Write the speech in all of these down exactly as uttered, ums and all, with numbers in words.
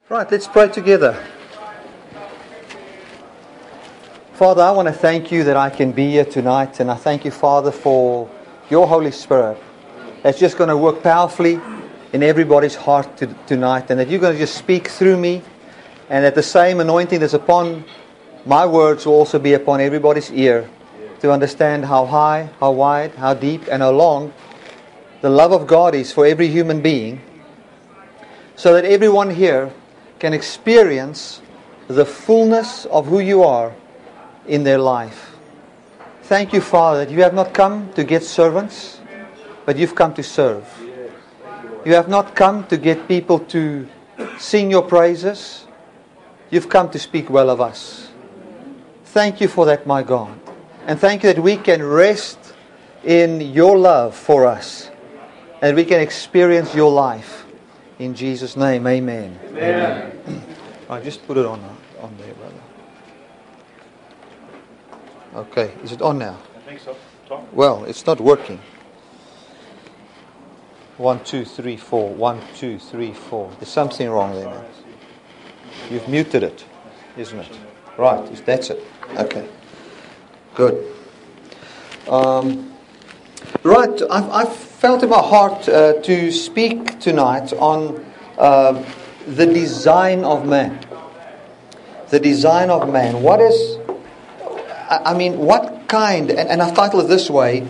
Right, let's pray together. Father, I want to thank you that I can be here tonight, and I thank you, Father, for your Holy Spirit that's just going to work powerfully in everybody's heart to, tonight, and that you're going to just speak through me, and that the same anointing that's upon my words will also be upon everybody's ear to understand how high, how wide, how deep, and how long the love of God is for every human being, so that everyone here can experience the fullness of who you are in their life. Thank you, Father, that you have not come to get servants, but you've come to serve. You have not come to get people to sing your praises. You've come to speak well of us. Thank you for that, my God. And thank you that we can rest in your love for us, and we can experience your life. In Jesus' name, amen. Amen. Amen. Right, just put it on, on there, brother. Okay, is it on now? I think so. Talk. Well, it's not working. One, two, three, four. One, two, three, four. There's something wrong there, man. You've muted it, isn't it? Right, that's it. Okay. Good. Um, right, I've, I've felt in my heart uh, to speak tonight on uh, the design of man. The design of man. What is, I, I mean, what kind, and, and I've titled it this way,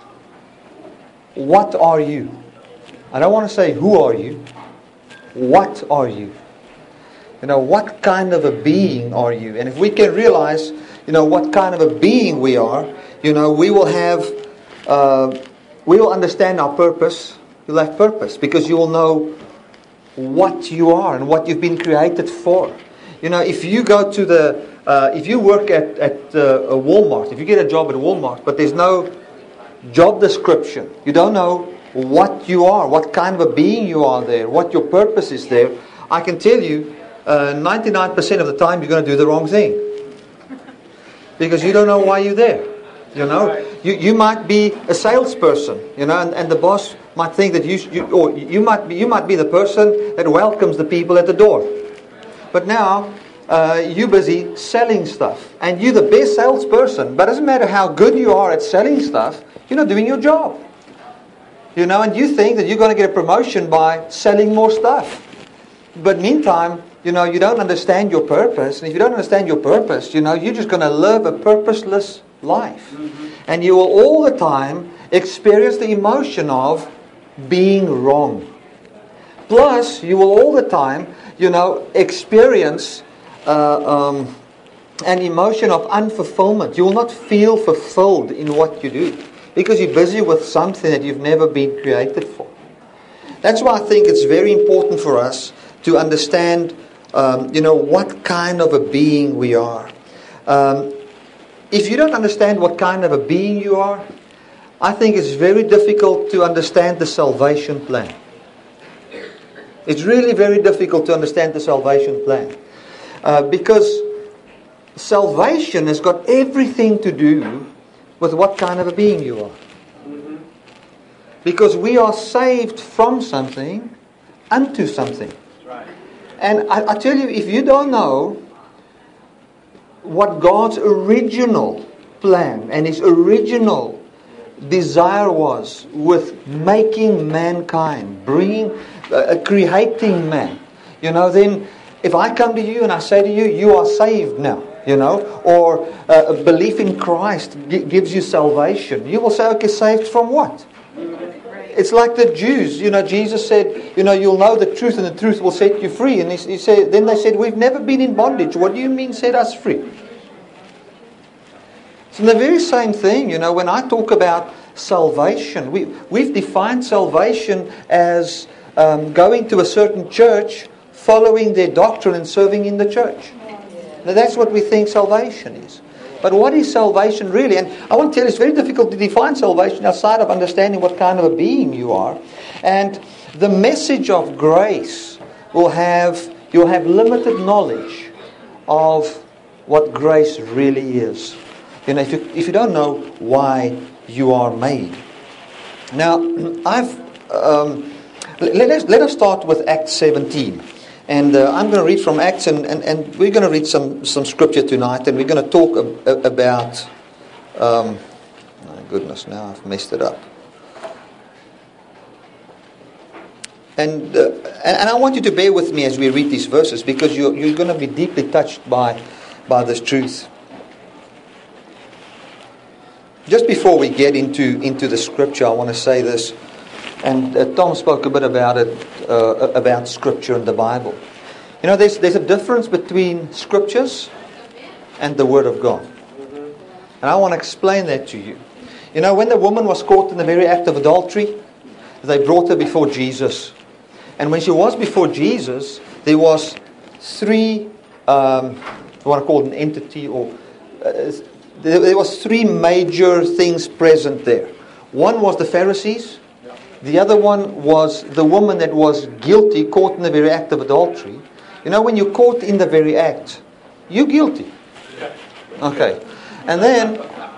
what are you? I don't want to say who are you, what are you? You know, what kind of a being are you? And if we can realize, you know, what kind of a being we are, you know, we will have, uh, we will understand our purpose. You'll have purpose because you will know what you are and what you've been created for. You know, if you go to the, uh, if you work at, at uh, a Walmart, if you get a job at Walmart, but there's no job description, you don't know what you are, what kind of a being you are there, what your purpose is there, I can tell you, uh, ninety-nine percent of the time you're going to do the wrong thing. Because you don't know why you're there. You know, you, you might be a salesperson, you know, and, and the boss might think that you, you or you might be you might be the person that welcomes the people at the door. But now uh, you're busy selling stuff, and you're the best salesperson. But it doesn't matter how good you are at selling stuff, you're not doing your job. You know, and you think that you're going to get a promotion by selling more stuff. But meantime, you know, you don't understand your purpose, and if you don't understand your purpose, you know, you're just going to live a purposeless life. Mm-hmm. And you will all the time experience the emotion of being wrong. Plus, you will all the time, you know, experience uh, um, an emotion of unfulfillment. You will not feel fulfilled in what you do because you're busy with something that you've never been created for. That's why I think it's very important for us to understand, um, you know, what kind of a being we are. Um, If you don't understand what kind of a being you are, I think it's very difficult to understand the salvation plan. It's really very difficult to understand the salvation plan. Uh, because salvation has got everything to do with what kind of a being you are. Because we are saved from something unto something. And I, I tell you, if you don't know what God's original plan and His original desire was with making mankind, bringing, uh, creating man, you know, then if I come to you and I say to you, you are saved now, you know, or uh, a belief in Christ g- gives you salvation, you will say, okay, saved from what? It's like the Jews, you know, Jesus said, you know, you'll know the truth and the truth will set you free. And he, he said, then they said, we've never been in bondage. What do you mean set us free? It's the very same thing, you know, when I talk about salvation, we, we've defined salvation as um, going to a certain church, following their doctrine and serving in the church. Now that's what we think salvation is. But what is salvation really? And I want to tell you, it's very difficult to define salvation outside of understanding what kind of a being you are. And the message of grace will have, you'll have limited knowledge of what grace really is. You know, if you, if you don't know why you are made. Now, I've um, let us let us start with Acts seventeen. And uh, I'm going to read from Acts, and, and, and we're going to read some, some scripture tonight, and we're going to talk ab- about... Um, my goodness, now I've messed it up. And, uh, and and I want you to bear with me as we read these verses, because you're, you're going to be deeply touched by, by this truth. Just before we get into, into the scripture, I want to say this. And uh, Tom spoke a bit about it, uh, about Scripture and the Bible. You know, there's there's a difference between Scriptures and the Word of God. And I want to explain that to you. You know, when the woman was caught in the very act of adultery, they brought her before Jesus. And when she was before Jesus, there was three, um, I want to call it an entity, or uh, there, there was three major things present there. One was the Pharisees. The other one was the woman that was guilty, caught in the very act of adultery. You know, when you're caught in the very act, you're guilty. Okay. And then,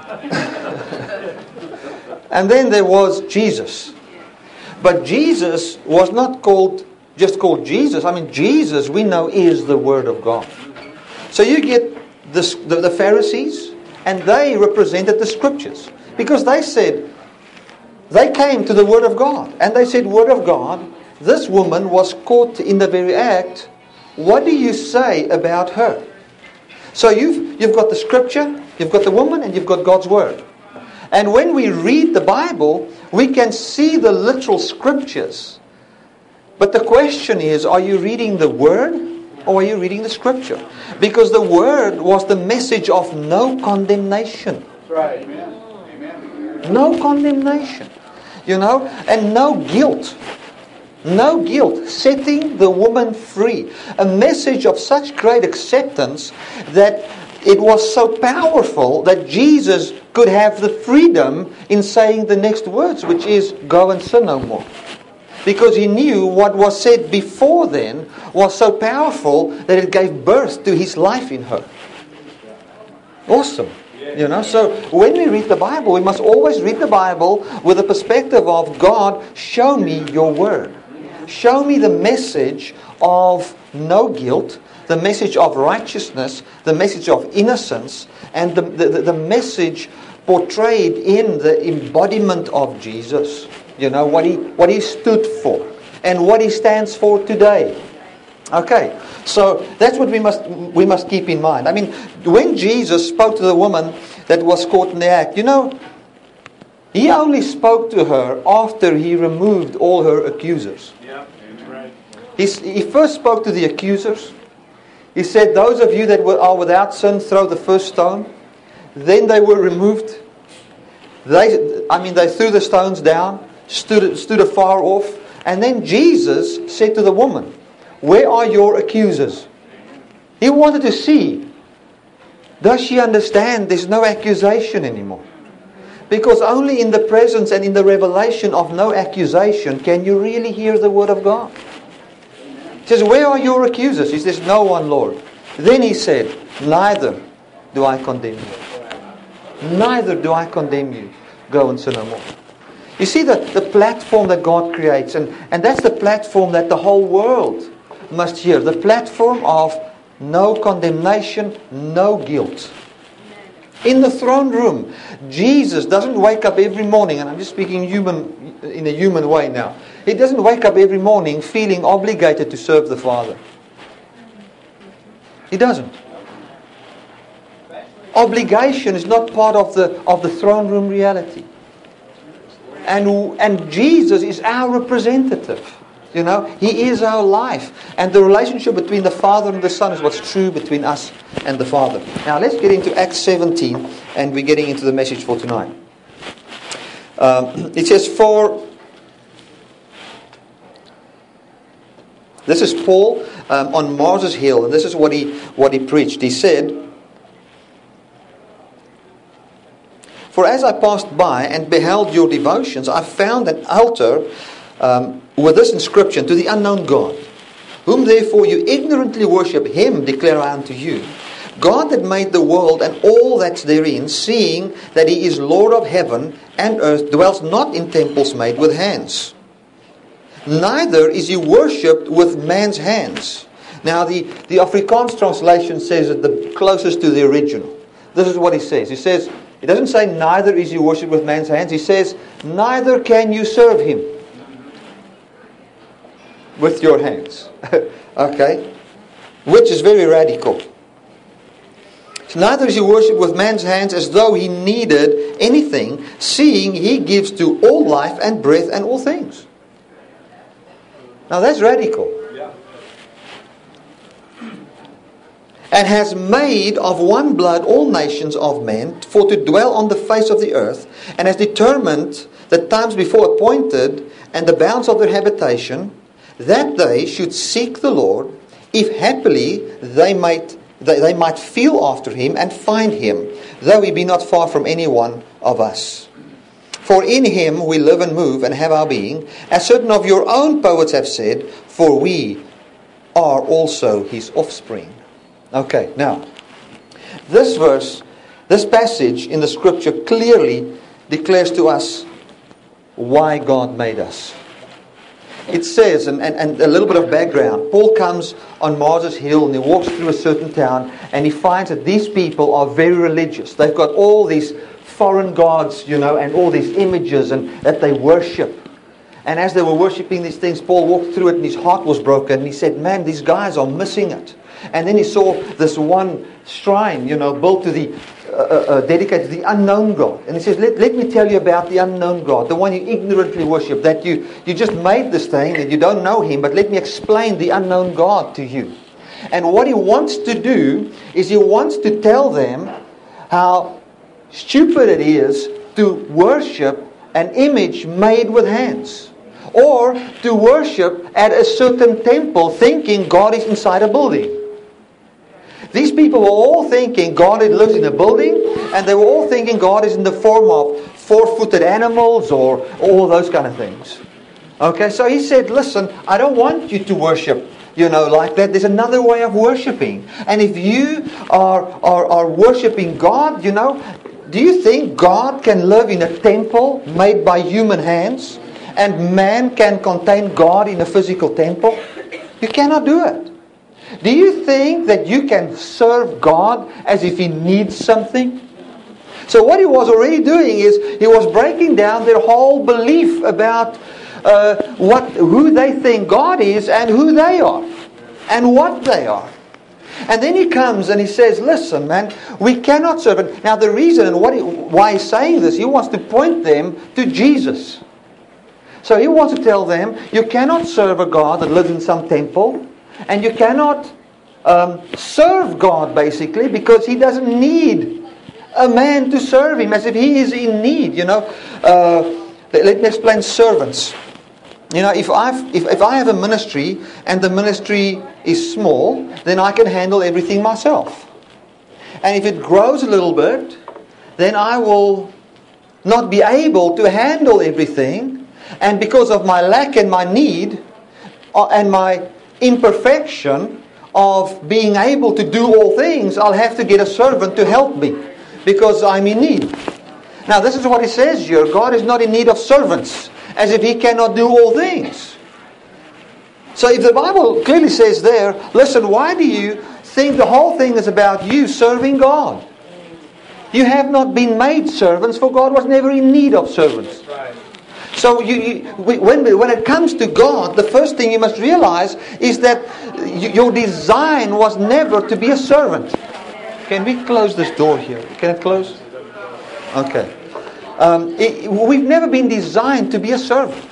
and then there was Jesus. But Jesus was not called, just called Jesus. I mean, Jesus, we know, is the Word of God. So you get this, the, the Pharisees, and they represented the Scriptures. Because they said, they came to the Word of God. And they said, Word of God, this woman was caught in the very act. What do you say about her? So you've, you've got the Scripture, you've got the woman, and you've got God's Word. And when we read the Bible, we can see the literal Scriptures. But the question is, are you reading the Word or are you reading the Scripture? Because the Word was the message of no condemnation. That's right. Amen. Amen. No condemnation. You know, and no guilt. No guilt. Setting the woman free. A message of such great acceptance that it was so powerful that Jesus could have the freedom in saying the next words, which is, go and sin no more. Because he knew what was said before then was so powerful that it gave birth to his life in her. Awesome. You know, so when we read the Bible, we must always read the Bible with the perspective of, God, show me your word. Show me the message of no guilt, the message of righteousness, the message of innocence, and the, the, the message portrayed in the embodiment of Jesus. You know, what he, what he stood for and what he stands for today. Okay, so that's what we must we must keep in mind. I mean, when Jesus spoke to the woman that was caught in the act, you know, he only spoke to her after he removed all her accusers. Yeah, right. He, he first spoke to the accusers. He said, those of you that were, are without sin, throw the first stone. Then they were removed. They, I mean, they threw the stones down, stood, stood afar off. And then Jesus said to the woman, where are your accusers? He wanted to see, does she understand there's no accusation anymore? Because only in the presence and in the revelation of no accusation can you really hear the word of God. He says, where are your accusers? He says, no one, Lord. Then he said, neither do I condemn you. Neither do I condemn you. Go and sin no more. You see the, the platform that God creates, and, and that's the platform that the whole world must hear. The platform of no condemnation, no guilt. In the throne room, Jesus doesn't wake up every morning, and I'm just speaking human in a human way now. He doesn't wake up every morning feeling obligated to serve the Father. He doesn't. Obligation is not part of the of the throne room reality. And and Jesus is our representative. You know, He is our life. And the relationship between the Father and the Son is what's true between us and the Father. Now let's get into Acts seventeen, and we're getting into the message for tonight. Um, it says, for... This is Paul um, on Mars Hill, and this is what he what he preached. He said, for as I passed by and beheld your devotions, I found an altar um, with this inscription, to the unknown God, whom therefore you ignorantly worship, him declare I unto you, God that made the world and all that's therein, seeing that he is Lord of heaven and earth, dwells not in temples made with hands. Neither is he worshipped with man's hands, Now the, the Afrikaans translation says it the closest to the original. This is what he says. He says, it doesn't say neither is he worshipped with man's hands. He says, neither can you serve him with your hands. Okay? Which is very radical. So neither is he worshipped with man's hands as though he needed anything, seeing he gives to all life and breath and all things. Now that's radical. And has made of one blood all nations of men for to dwell on the face of the earth, and has determined the times before appointed and the bounds of their habitation, that they should seek the Lord, if happily they might they, they might feel after him and find him, though he be not far from any one of us. For in him we live and move and have our being, as certain of your own poets have said, for we are also his offspring. Okay, now, this verse, this passage in the scripture clearly declares to us why God made us. It says, and, and, and a little bit of background, Paul comes on Mars Hill and he walks through a certain town and he finds that these people are very religious. They've got all these foreign gods, you know, and all these images and that they worship. And as they were worshipping these things, Paul walked through it and his heart was broken. And he said, man, these guys are missing it. And then he saw this one shrine, you know, built to the, uh, uh, dedicated to the unknown God. And he says, let, let me tell you about the unknown God, the one you ignorantly worship, that you, you just made this thing and you don't know him, but let me explain the unknown God to you. And what he wants to do is he wants to tell them how stupid it is to worship an image made with hands. Or to worship at a certain temple thinking God is inside a building. These people were all thinking God lives in a building, and they were all thinking God is in the form of four-footed animals or all those kind of things. Okay, so he said, listen, I don't want you to worship, you know, like that. There's another way of worshiping. And if you are, are, are worshiping God, you know, do you think God can live in a temple made by human hands? And man can contain God in a physical temple? You cannot do it. Do you think that you can serve God as if He needs something? So what he was already doing is he was breaking down their whole belief about uh, what who they think God is and who they are and what they are. And then he comes and he says, listen, man, we cannot serve it. Now the reason and what he, why he's saying this, he wants to point them to Jesus. So he wants to tell them, you cannot serve a God that lives in some temple. And you cannot um, serve God, basically, because He doesn't need a man to serve Him, as if He is in need, you know. Uh, let me explain servants. You know, if, I've, if, if I have a ministry, and the ministry is small, then I can handle everything myself. And if it grows a little bit, then I will not be able to handle everything. And because of my lack and my need, uh, and my imperfection of being able to do all things, I'll have to get a servant to help me because I'm in need. Now this is what he says here. God is not in need of servants, as if He cannot do all things. So if the Bible clearly says there, listen, why do you think the whole thing is about you serving God? You have not been made servants, for God was never in need of servants. So you, you, when, when it comes to God, the first thing you must realize is that you, your design was never to be a servant. Can we close this door here? Can it close? Okay. Um, it, we've never been designed to be a servant.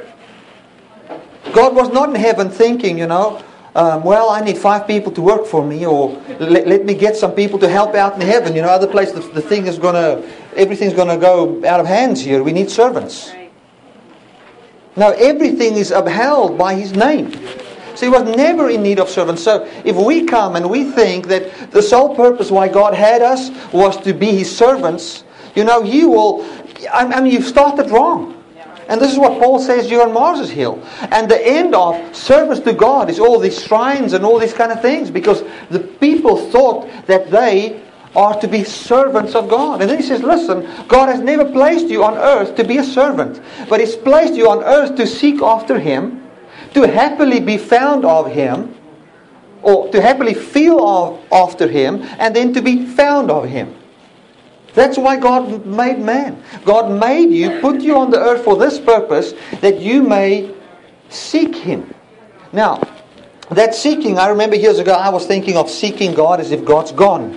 God was not in heaven thinking, you know, um, well, I need five people to work for me, or let, let me get some people to help out in heaven. You know, other place the, the thing is going to, everything's going to go out of hands here. We need servants. Now everything is upheld by His name. So He was never in need of servants. So if we come and we think that the sole purpose why God had us was to be His servants, you know, you will, I mean, you've started wrong. And this is what Paul says here on Mars Hill. And the end of service to God is all these shrines and all these kind of things, because the people thought that they are to be servants of God. And then he says, listen, God has never placed you on earth to be a servant, but He's placed you on earth to seek after Him, to happily be found of Him, or to happily feel of, after Him, and then to be found of Him. That's why God made man. God made you, put you on the earth for this purpose, that you may seek Him. Now, that seeking, I remember years ago I was thinking of seeking God as if God's gone.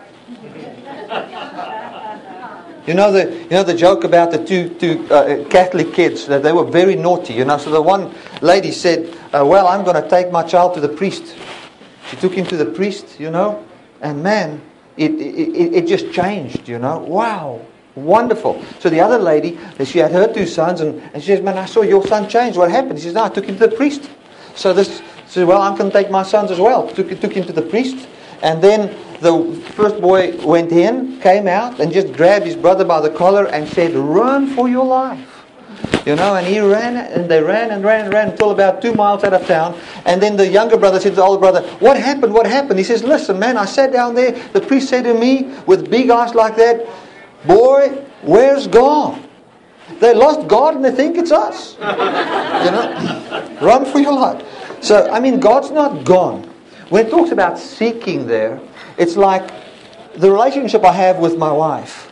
You know the you know the joke about the two two uh, Catholic kids, that they were very naughty. You know, so the one lady said, uh, "Well, I'm going to take my child to the priest." She took him to the priest, you know, and man, it it, it just changed. You know, wow, wonderful. So the other lady, she had her two sons, and, and she says, "Man, I saw your son change. What happened?" He says, "No, I took him to the priest." So this she said, "Well, I'm going to take my sons as well." Took took him to the priest, and then the first boy went in, came out, and just grabbed his brother by the collar and said, "Run for your life." You know, and he ran, and they ran and ran and ran until about two miles out of town. And then the younger brother said to the older brother, "What happened? What happened?" He says, "Listen, man, I sat down there. The priest said to me, with big eyes like that, 'Boy, where's God?' They lost God and they think it's us." You know, run for your life. So, I mean, God's not gone. When it talks about seeking there, it's like the relationship I have with my wife.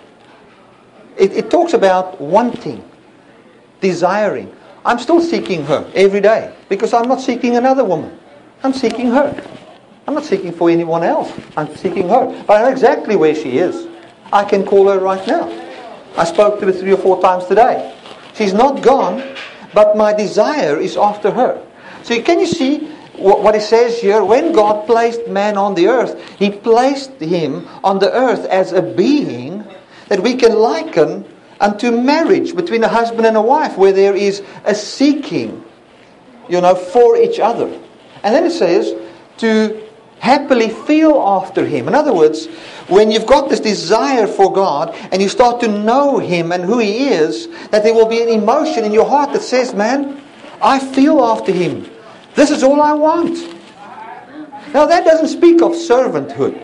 It, it talks about wanting, desiring. I'm still seeking her every day because I'm not seeking another woman. I'm seeking her. I'm not seeking for anyone else. I'm seeking her. But I know exactly where she is. I can call her right now. I spoke to her three or four times today. She's not gone, but my desire is after her. So can you see what it says here? When God placed man on the earth, He placed him on the earth as a being that we can liken unto marriage between a husband and a wife, where there is a seeking, you know, for each other. And then it says to happily feel after Him. In other words, when you've got this desire for God and you start to know Him and who He is, that there will be an emotion in your heart that says, "Man, I feel after Him. This is all I want." Now that doesn't speak of servanthood.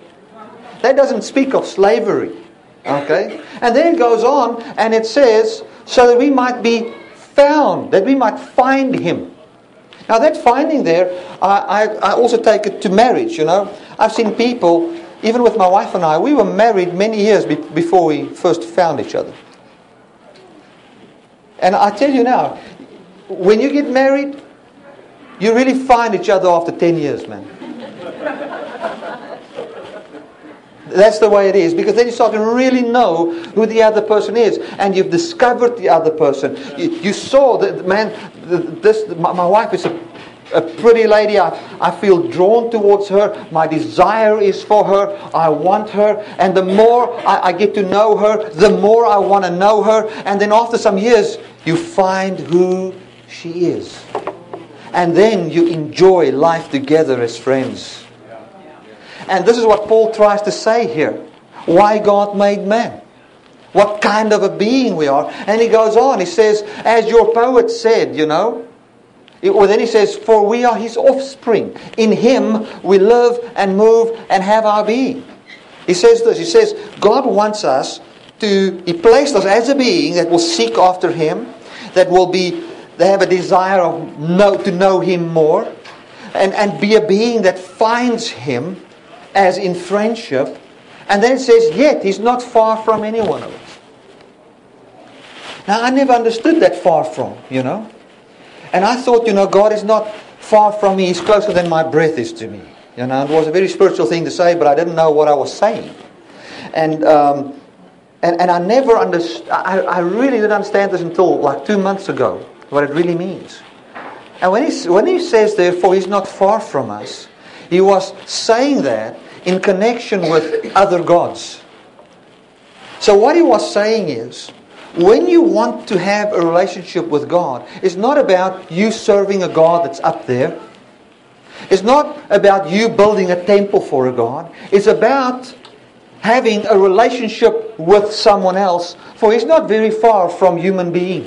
That doesn't speak of slavery. Okay? And then it goes on and it says, so that we might be found, that we might find Him. Now that finding there, I, I, I also take it to marriage, you know. I've seen people, even with my wife and I, we were married many years be, before we first found each other. And I tell you now, when you get married, you really find each other after ten years, man. That's the way it is. Because then you start to really know who the other person is. And you've discovered the other person. You, you saw that, man, this, my, my wife is a, a pretty lady. I, I feel drawn towards her. My desire is for her. I want her. And the more I, I get to know her, the more I want to know her. And then after some years, you find who she is. And then you enjoy life together as friends. And this is what Paul tries to say here. Why God made man. What kind of a being we are. And he goes on. He says, as your poet said, you know. Or then he says, for we are His offspring. In Him we live and move and have our being. He says this. He says, God wants us to, He placed us as a being that will seek after Him. That will be, they have a desire of know, to know Him more. And, and be a being that finds Him. As in friendship. And then it says, yet He's not far from any one of us. Now I never understood that far from, you know. And I thought, you know, God is not far from me. He's closer than my breath is to me. You know, it was a very spiritual thing to say, but I didn't know what I was saying. And um, and, and I never understood, I, I really didn't understand this until like two months ago, what it really means. And when he, when he says, therefore, He's not far from us, he was saying that in connection with other gods. So what he was saying is, when you want to have a relationship with God, it's not about you serving a God that's up there. It's not about you building a temple for a God. It's about having a relationship with someone else, for He's not very far from human being.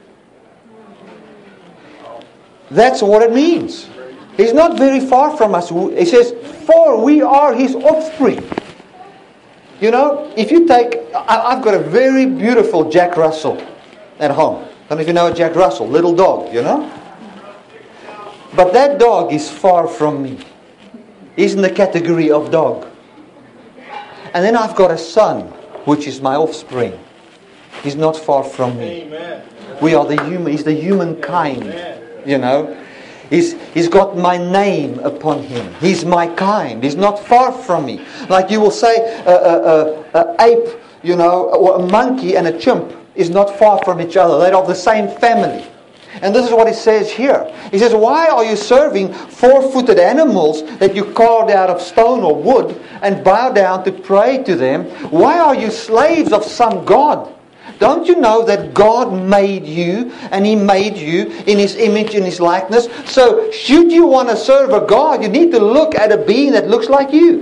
That's what it means. He's not very far from us. He says, for we are His offspring. You know, if you take... I've got a very beautiful Jack Russell at home. I don't know if you know a Jack Russell. Little dog, you know. But that dog is far from me. He's in the category of dog. And then I've got a son, which is my offspring. He's not far from me. Amen. We are the human. He's the humankind. Amen. You know. He's, he's got my name upon him. He's my kind. He's not far from me. Like you will say, a, a, a, a ape, you know, or a monkey and a chimp is not far from each other. They're of the same family. And this is what he says here. He says, why are you serving four-footed animals that you carved out of stone or wood and bow down to pray to them? Why are you slaves of some god? Don't you know that God made you and He made you in His image, in His likeness? So should you want to serve a God, you need to look at a being that looks like you.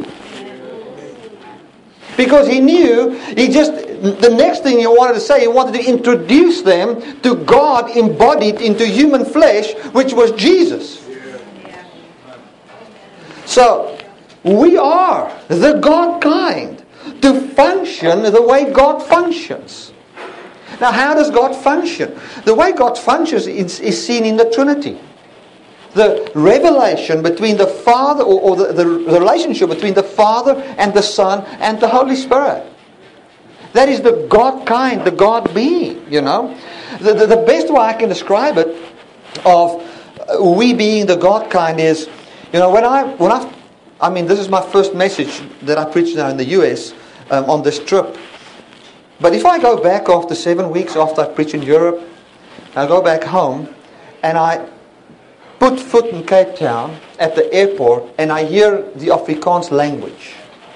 Because He knew, He just, the next thing He wanted to say, He wanted to introduce them to God embodied into human flesh, which was Jesus. So, we are the God kind to function the way God functions. Now, how does God function? The way God functions is, is seen in the Trinity. The revelation between the Father, or, or the, the, the relationship between the Father and the Son and the Holy Spirit. That is the God kind, the God being, you know. The, the, the best way I can describe it of we being the God kind is, you know, when I, when I, I mean, this is my first message that I preach now in the U S um, on this trip. But if I go back after seven weeks after I preach in Europe, I go back home and I put foot in Cape Town at the airport and I hear the Afrikaans language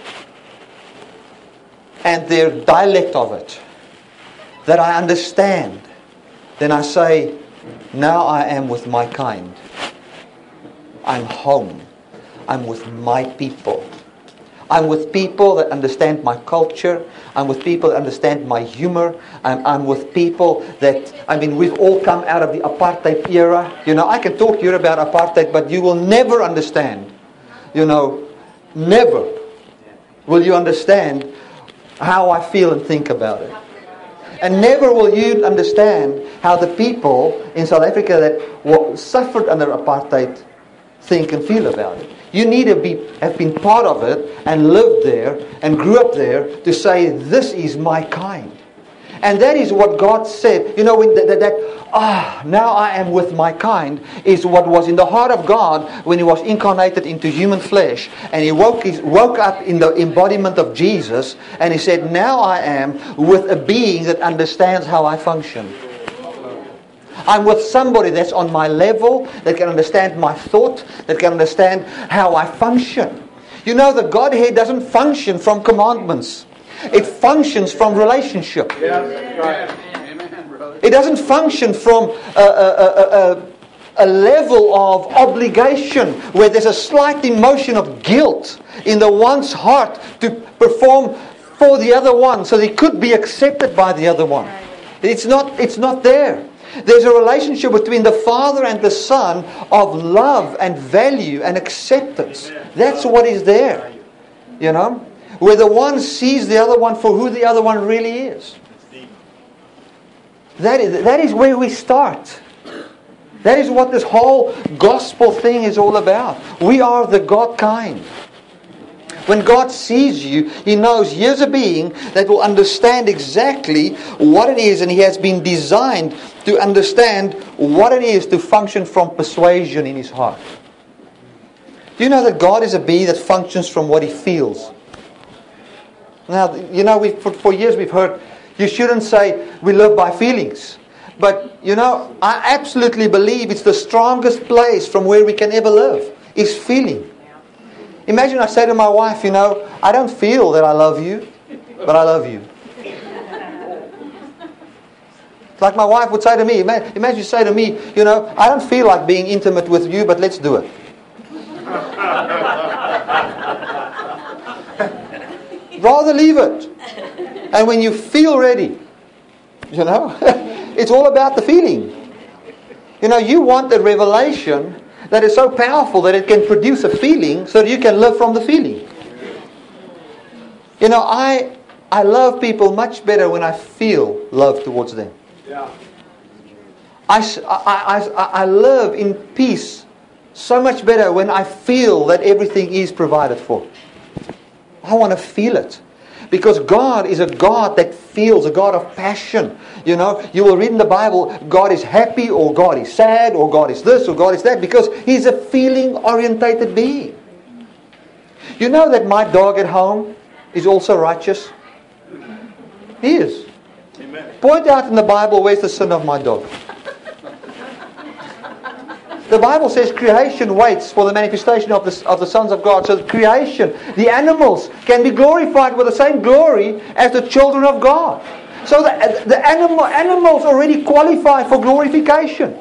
and their dialect of it that I understand, then I say, now I am with my kind. I'm home. I'm with my people. I'm with people that understand my culture. I'm with people that understand my humor. I'm, I'm with people that, I mean, we've all come out of the apartheid era. You know, I can talk to you about apartheid, but you will never understand. You know, never will you understand how I feel and think about it. And never will you understand how the people in South Africa that were, suffered under apartheid think and feel about it. You need to be have been part of it and lived there and grew up there to say, this is my kind. And that is what God said. You know, when that, that, that ah, now I am with my kind is what was in the heart of God when He was incarnated into human flesh. And He woke, he woke up in the embodiment of Jesus. And He said, now I am with a being that understands how I function. I'm with somebody that's on my level, that can understand my thought, that can understand how I function. You know, the Godhead doesn't function from commandments. It functions from relationship. Yeah, right. Amen, brother. It doesn't function from a, a, a, a, a level of obligation where there's a slight emotion of guilt in the one's heart to perform for the other one so they could be accepted by the other one. It's not, it's not there. There's a relationship between the Father and the Son of love and value and acceptance. That's what is there. You know? Where the one sees the other one for who the other one really is. That is, that is where we start. That is what this whole gospel thing is all about. We are the God kind. When God sees you, He knows here's a being that will understand exactly what it is, and He has been designed to understand what it is to function from persuasion in His heart. Do you know that God is a being that functions from what He feels? Now, you know, we've, for, for years we've heard, you shouldn't say we live by feelings. But, you know, I absolutely believe it's the strongest place from where we can ever live, is feeling. Imagine I say to my wife, you know, I don't feel that I love you, but I love you. It's like my wife would say to me, imagine you say to me, you know, I don't feel like being intimate with you, but let's do it. Rather leave it. And when you feel ready, you know, it's all about the feeling. You know, you want a revelation that is so powerful that it can produce a feeling so that you can live from the feeling. You know, I I love people much better when I feel love towards them. Yeah. I, I, I, I live in peace So much better when I feel that everything is provided for. I want to feel it. Because God is a God that feels, a God of passion. You know, you will read in the Bible, God is happy, or God is sad, or God is this, or God is that, because He's a feeling-orientated being. You know that my dog at home is also righteous? He is. Amen. Point out in the Bible, where's the sin of my dog? The Bible says creation waits for the manifestation of the, of the sons of God. So the creation, the animals, can be glorified with the same glory as the children of God. So the, the animal, animals already qualify for glorification.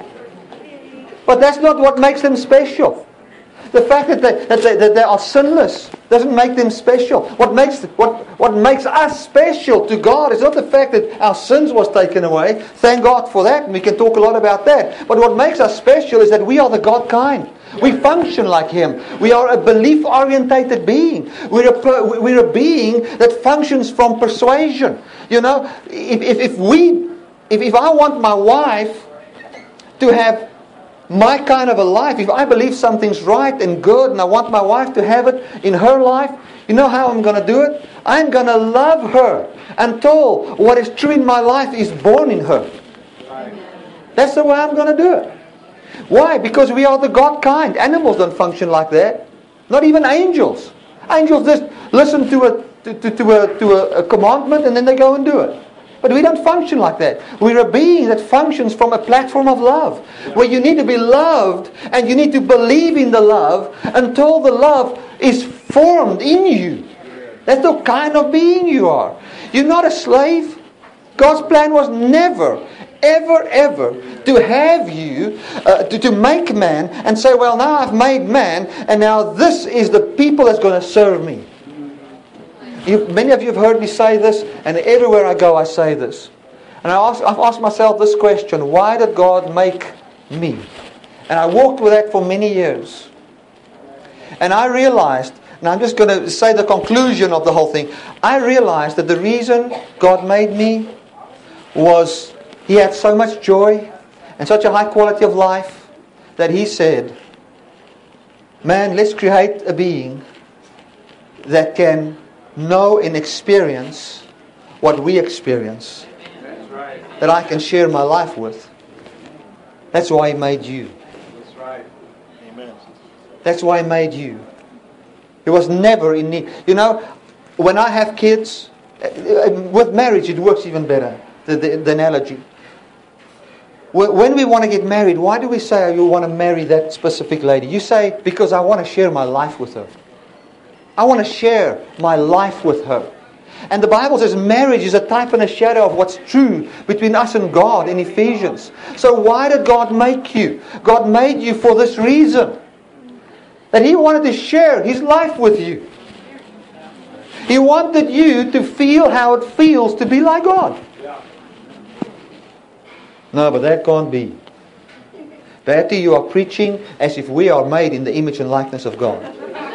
But that's not what makes them special. The fact that they, that they, that they are sinless doesn't make them special. What makes what what makes us special to God is not the fact that our sins was taken away. Thank God for that, and we can talk a lot about that. But what makes us special is that we are the God kind. We function like Him. We are a belief-orientated being. We're a we're a being that functions from persuasion. You know, if if, if we if if I want my wife to have my kind of a life, if I believe something's right and good and I want my wife to have it in her life, you know how I'm going to do it? I'm going to love her until what is true in my life is born in her. That's the way I'm going to do it. Why? Because we are the God kind. Animals don't function like that. Not even angels. Angels just listen to a, to, to, to, a, to a, a commandment and then they go and do it. But we don't function like that. We're a being that functions from a platform of love. Where you need to be loved and you need to believe in the love until the love is formed in you. That's the kind of being you are. You're not a slave. God's plan was never, ever, ever to have you, uh, to, to make man and say, well, now I've made man and now this is the people that's going to serve me. You, many of you have heard me say this, and everywhere I go I say this. And I ask, I've asked myself this question, why did God make me? And I walked with that for many years. And I realized, and I'm just going to say the conclusion of the whole thing, I realized that the reason God made me was He had so much joy and such a high quality of life that He said, man, let's create a being that can know and experience what we experience. That's right. That I can share my life with. That's why He made you. That's right. Amen. That's why He made you. It was never in need. You know, when I have kids, with marriage it works even better. The, the, the analogy. When we want to get married, why do we say you want to marry that specific lady? You say, because I want to share my life with her. I want to share my life with her. And the Bible says marriage is a type and a shadow of what's true between us and God in Ephesians. So why did God make you? God made you for this reason. That He wanted to share His life with you. He wanted you to feel how it feels to be like God. No, but that can't be. Betty, you are preaching as if we are made in the image and likeness of God.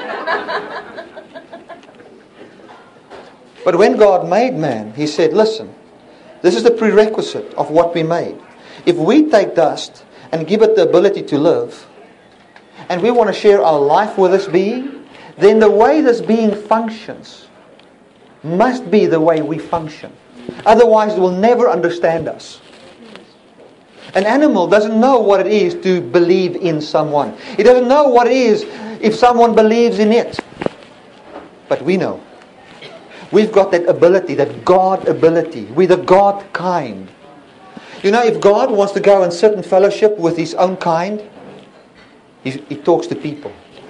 But when God made man, He said, listen, this is the prerequisite of what we made. If we take dust and give it the ability to live, and we want to share our life with this being, then the way this being functions must be the way we function. Otherwise, it will never understand us. An animal doesn't know what it is to believe in someone. It doesn't know what it is if someone believes in it. But we know. We've got that ability, that God ability. We're the God kind. You know, if God wants to go and sit in fellowship with His own kind, He, he talks to people.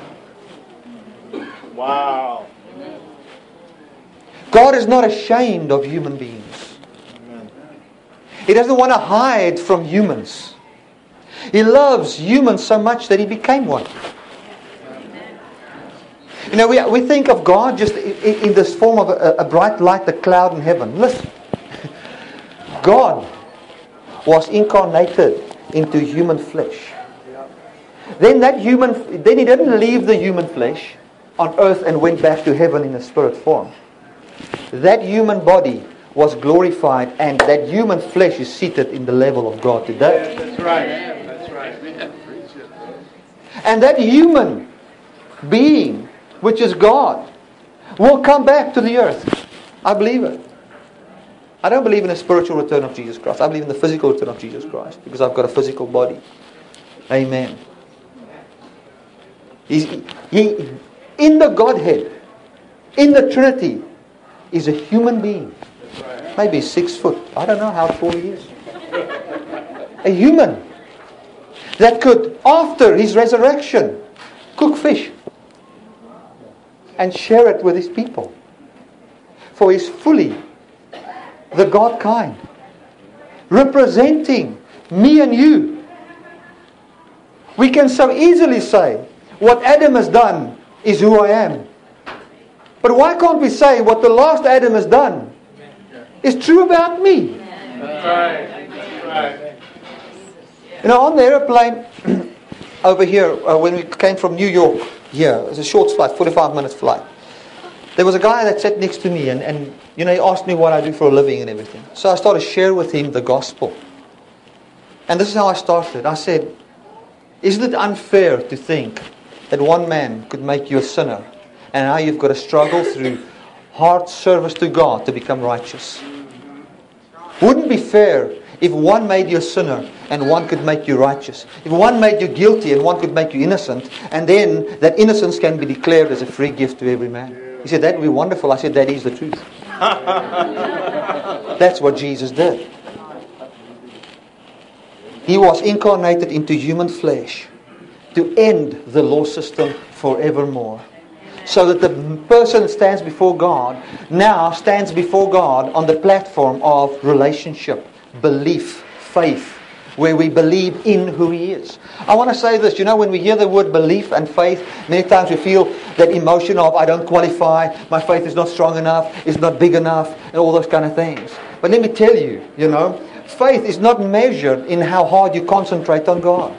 Wow. God is not ashamed of human beings. He doesn't want to hide from humans. He loves humans so much that He became one. You know, we, we think of God just in, in this form of a, a bright light, a cloud in heaven. Listen. God was incarnated into human flesh. Then that human, then He didn't leave the human flesh on earth and went back to heaven in a spirit form. That human body was glorified, and that human flesh is seated in the level of God today. That's right. That's right. And that human being, which is God, will come back to the earth. I believe it. I don't believe in a spiritual return of Jesus Christ. I believe in the physical return of Jesus Christ because I've got a physical body. Amen. He's, he, in the Godhead, in the Trinity, is a human being. Maybe six foot. I don't know how tall he is. A human that could, after his resurrection, cook fish and share it with his people. For he's fully the God kind, representing me and you. We can so easily say, what Adam has done is who I am. But why can't we say what the last Adam has done is true about me? Right. Right. You know, on the aeroplane over here, uh, when we came from New York here, it was a short flight, forty-five minutes flight. There was a guy that sat next to me and, and you know, he asked me what I do for a living and everything. So I started to share with him the gospel. And this is how I started. I said, isn't it unfair to think that one man could make you a sinner and now you've got to struggle through hard service to God to become righteous? Wouldn't it be fair if one made you a sinner and one could make you righteous? If one made you guilty and one could make you innocent, and then that innocence can be declared as a free gift to every man? He said, that would be wonderful. I said, that is the truth. That's what Jesus did. He was incarnated into human flesh to end the law system forevermore. So that the person that stands before God now stands before God on the platform of relationship, belief, faith, where we believe in who He is. I want to say this, you know, when we hear the word belief and faith, many times we feel that emotion of, I don't qualify, my faith is not strong enough, it's not big enough, and all those kind of things. But let me tell you, you know, faith is not measured in how hard you concentrate on God.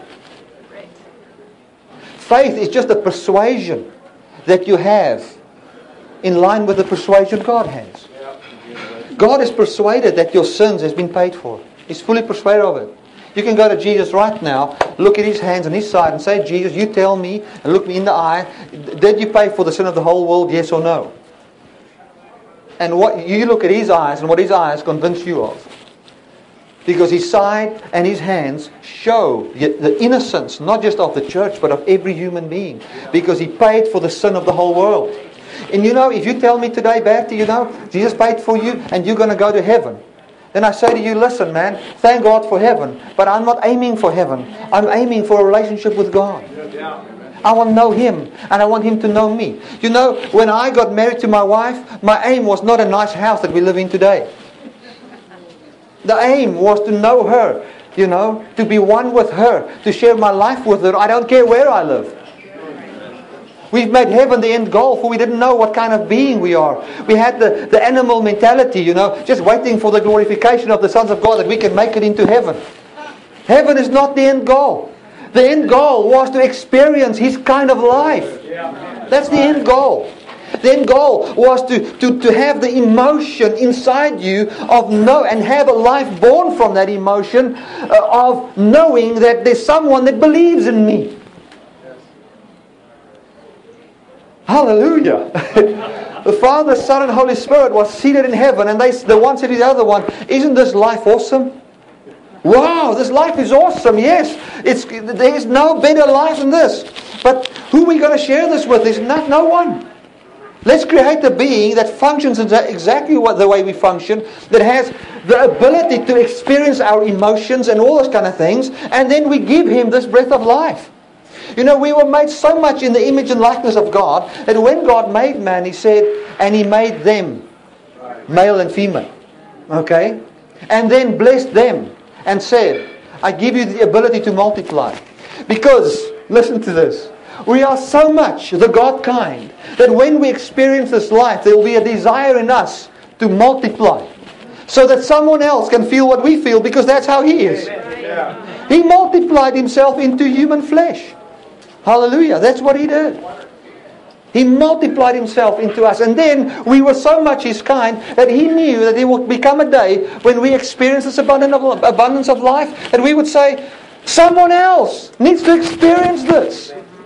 Faith is just a persuasion that you have in line with the persuasion God has. God is persuaded that your sins has been paid for. He's fully persuaded of it. You can go to Jesus right now, look at His hands on His side and say, Jesus, you tell me, and look me in the eye, did you pay for the sin of the whole world, yes or no? And what you look at His eyes and what His eyes convince you of. Because His side and His hands show the innocence, not just of the church, but of every human being. Because He paid for the sin of the whole world. And you know, if you tell me today, Bertie, you know, Jesus paid for you and you're going to go to heaven. Then I say to you, listen man, thank God for heaven. But I'm not aiming for heaven. I'm aiming for a relationship with God. I want to know Him and I want Him to know me. You know, when I got married to my wife, my aim was not a nice house that we live in today. The aim was to know her, you know, to be one with her, to share my life with her. I don't care where I live. We've made heaven the end goal, for we didn't know what kind of being we are. We had the, the animal mentality, you know, just waiting for the glorification of the sons of God that we can make it into heaven. Heaven is not the end goal. The end goal was to experience His kind of life. That's the end goal. The end goal was to, to, to have the emotion inside you of know and have a life born from that emotion uh, of knowing that there's someone that believes in me. Hallelujah. The Father, Son and Holy Spirit was seated in heaven, and they, the one said to the other one, isn't this life awesome? Wow, this life is awesome. Yes, it's, there is no better life than this. But who are we going to share this with? There's not, no one. Let's create a being that functions exactly what the way we function, that has the ability to experience our emotions and all those kind of things, and then we give him this breath of life. You know, we were made so much in the image and likeness of God that when God made man, He said, and He made them, male and female. Okay? And then blessed them and said, I give you the ability to multiply. Because, listen to this, we are so much the God kind that when we experience this life, there will be a desire in us to multiply. So that someone else can feel what we feel, because that's how He is. He multiplied Himself into human flesh. Hallelujah. That's what He did. He multiplied Himself into us. And then we were so much His kind that He knew that there would become a day when we experience this abundance of life, that we would say, someone else needs to experience this.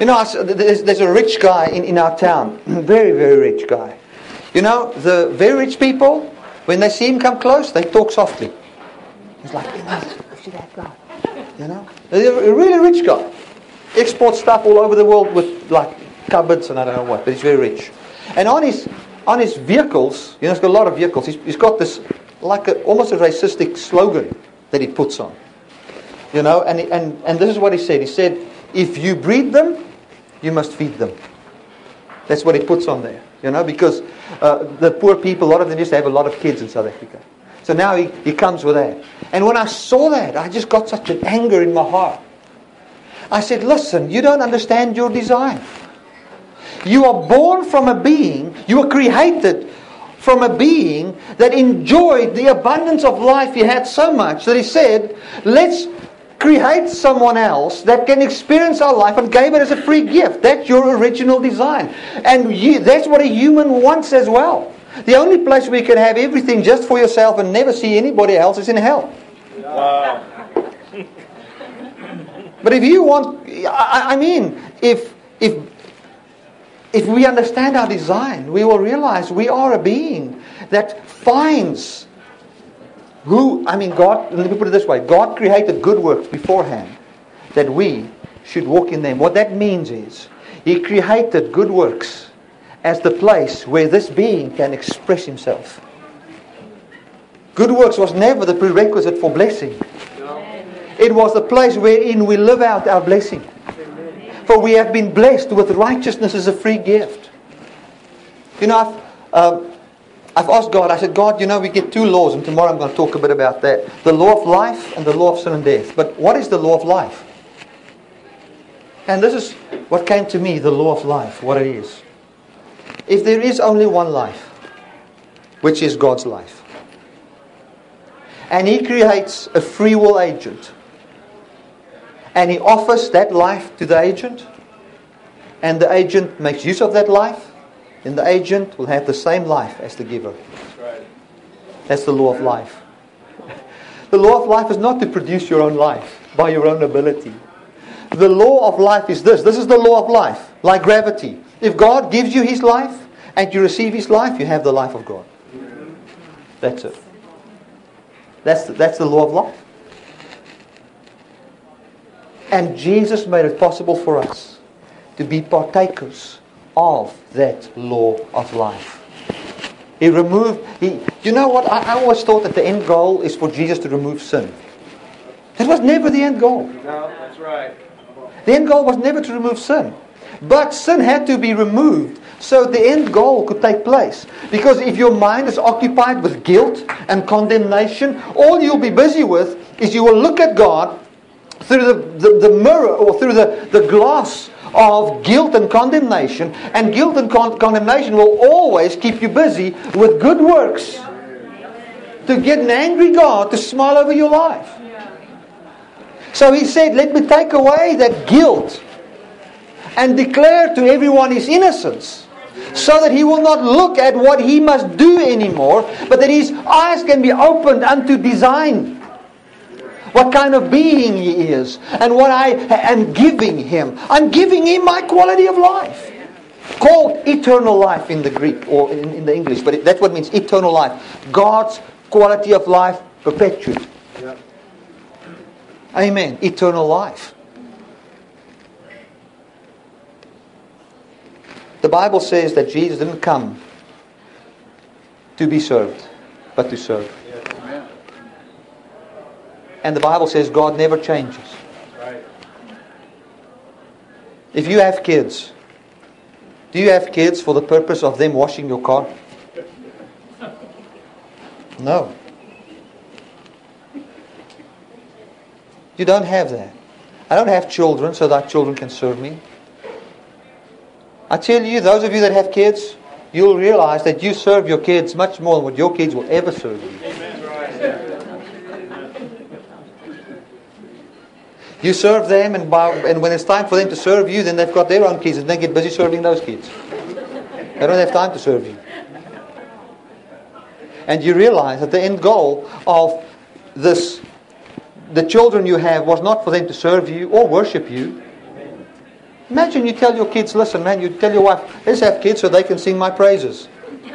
You know, there's, there's a rich guy in, in our town. Very, very rich guy. You know, the very rich people, when they see him come close, they talk softly. He's like, you must see that guy. You know? A really rich guy. Exports stuff all over the world with like cupboards and I don't know what, but he's very rich. And on his on his vehicles, you know, he's got a lot of vehicles, he's, he's got this like a, almost a racistic slogan that he puts on. You know, and, and, and this is what he said. He said, if you breed them, you must feed them. That's what he puts on there. You know, because uh, the poor people, a lot of them used to have a lot of kids in South Africa. So now he, he comes with that. And when I saw that, I just got such an anger in my heart. I said, listen, you don't understand your design. You are born from a being, you were created from a being that enjoyed the abundance of life he had so much that he said, let's create someone else that can experience our life and gave it as a free gift. That's your original design. And you, that's what a human wants as well. The only place where you can have everything just for yourself and never see anybody else is in hell. Wow. But if you want, I, I mean, if if if we understand our design, we will realize we are a being that finds who, I mean, God, let me put it this way, God created good works beforehand that we should walk in them. What that means is, He created good works as the place where this being can express himself. Good works was never the prerequisite for blessing. It was the place wherein we live out our blessing. For we have been blessed with righteousness as a free gift. You know, I've, uh, I've asked God, I said, God, you know, we get two laws, and tomorrow I'm going to talk a bit about that. The law of life and the law of sin and death. But what is the law of life? And this is what came to me, the law of life, what it is. If there is only one life, which is God's life, and He creates a free will agent, and He offers that life to the agent, and the agent makes use of that life, then the agent will have the same life as the giver. That's right. That's the law of life. The law of life is not to produce your own life by your own ability. The law of life is this. This is the law of life, like gravity. If God gives you His life, and you receive His life, you have the life of God. That's it. That's the, that's the law of life. And Jesus made it possible for us to be partakers of that law of life. He removed, he, you know what, I, I always thought that the end goal is for Jesus to remove sin. That was never the end goal. No, that's right. The end goal was never to remove sin. But sin had to be removed so the end goal could take place. Because if your mind is occupied with guilt and condemnation, all you'll be busy with is you will look at God through the, the, the mirror or through the, the glass of guilt and condemnation. And guilt and con- condemnation will always keep you busy with good works to get an angry God to smile over your life. So He said, let me take away that guilt and declare to everyone His innocence, so that he will not look at what he must do anymore, but that his eyes can be opened unto design. What kind of being he is, and what I am giving him. I'm giving him my quality of life, called eternal life in the Greek or in, in the English, but it, that's what it means, eternal life. God's quality of life perpetuate. Yeah. Amen. Eternal life. The Bible says that Jesus didn't come to be served, but to serve. Amen. And the Bible says God never changes. Right. If you have kids, do you have kids for the purpose of them washing your car? No. You don't have that. I don't have children so that children can serve me. I tell you, those of you that have kids, you'll realize that you serve your kids much more than what your kids will ever serve you. You serve them, and, by, and when it's time for them to serve you, then they've got their own kids and they get busy serving those kids. They don't have time to serve you. And you realize that the end goal of this, the children you have, was not for them to serve you or worship you. Imagine you tell your kids, listen man, you tell your wife, let's have kids so they can sing my praises.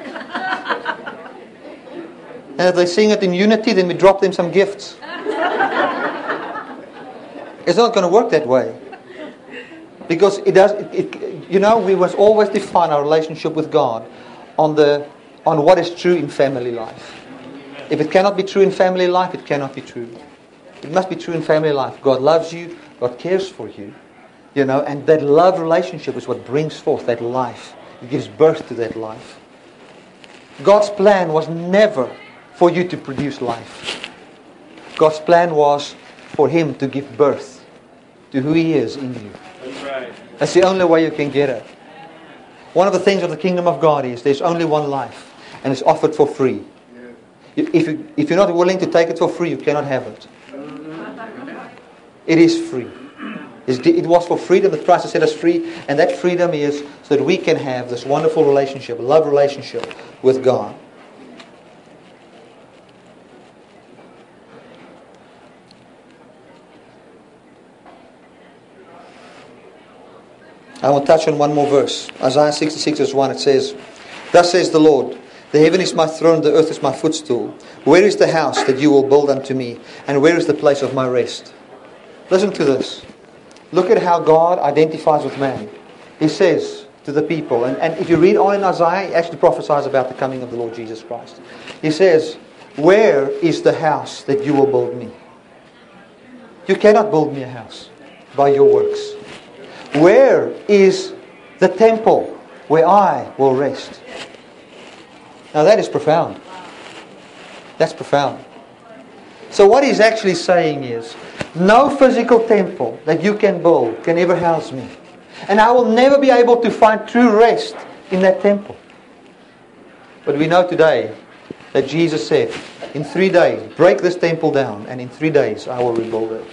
And if they sing it in unity, then we drop them some gifts. It's not going to work that way. Because it does, it, it, you know, we must always define our relationship with God on the on what is true in family life. If it cannot be true in family life, it cannot be true. It must be true in family life. God loves you. God cares for you. You know, and that love relationship is what brings forth that life. It gives birth to that life. God's plan was never for you to produce life. God's plan was for Him to give birth to who He is in you. That's right. That's the only way you can get it. One of the things of the kingdom of God is there's only one life, and it's offered for free. If, you, if you're not willing to take it for free, you cannot have it. It is free. It was for freedom that Christ has set us free, and that freedom is so that we can have this wonderful relationship, a love relationship with God. I will touch on one more verse. Isaiah sixty-six verse one, it says, "Thus says the Lord, the heaven is my throne, the earth is my footstool. Where is the house that you will build unto me? And where is the place of my rest?" Listen to this. Look at how God identifies with man. He says to the people, and, and if you read on in Isaiah, he actually prophesies about the coming of the Lord Jesus Christ. He says, "Where is the house that you will build me?" You cannot build me a house by your works. Where is the temple where I will rest? Now that is profound. That's profound. So what he's actually saying is, no physical temple that you can build can ever house me. And I will never be able to find true rest in that temple. But we know today that Jesus said, in three days, break this temple down, and in three days I will rebuild it.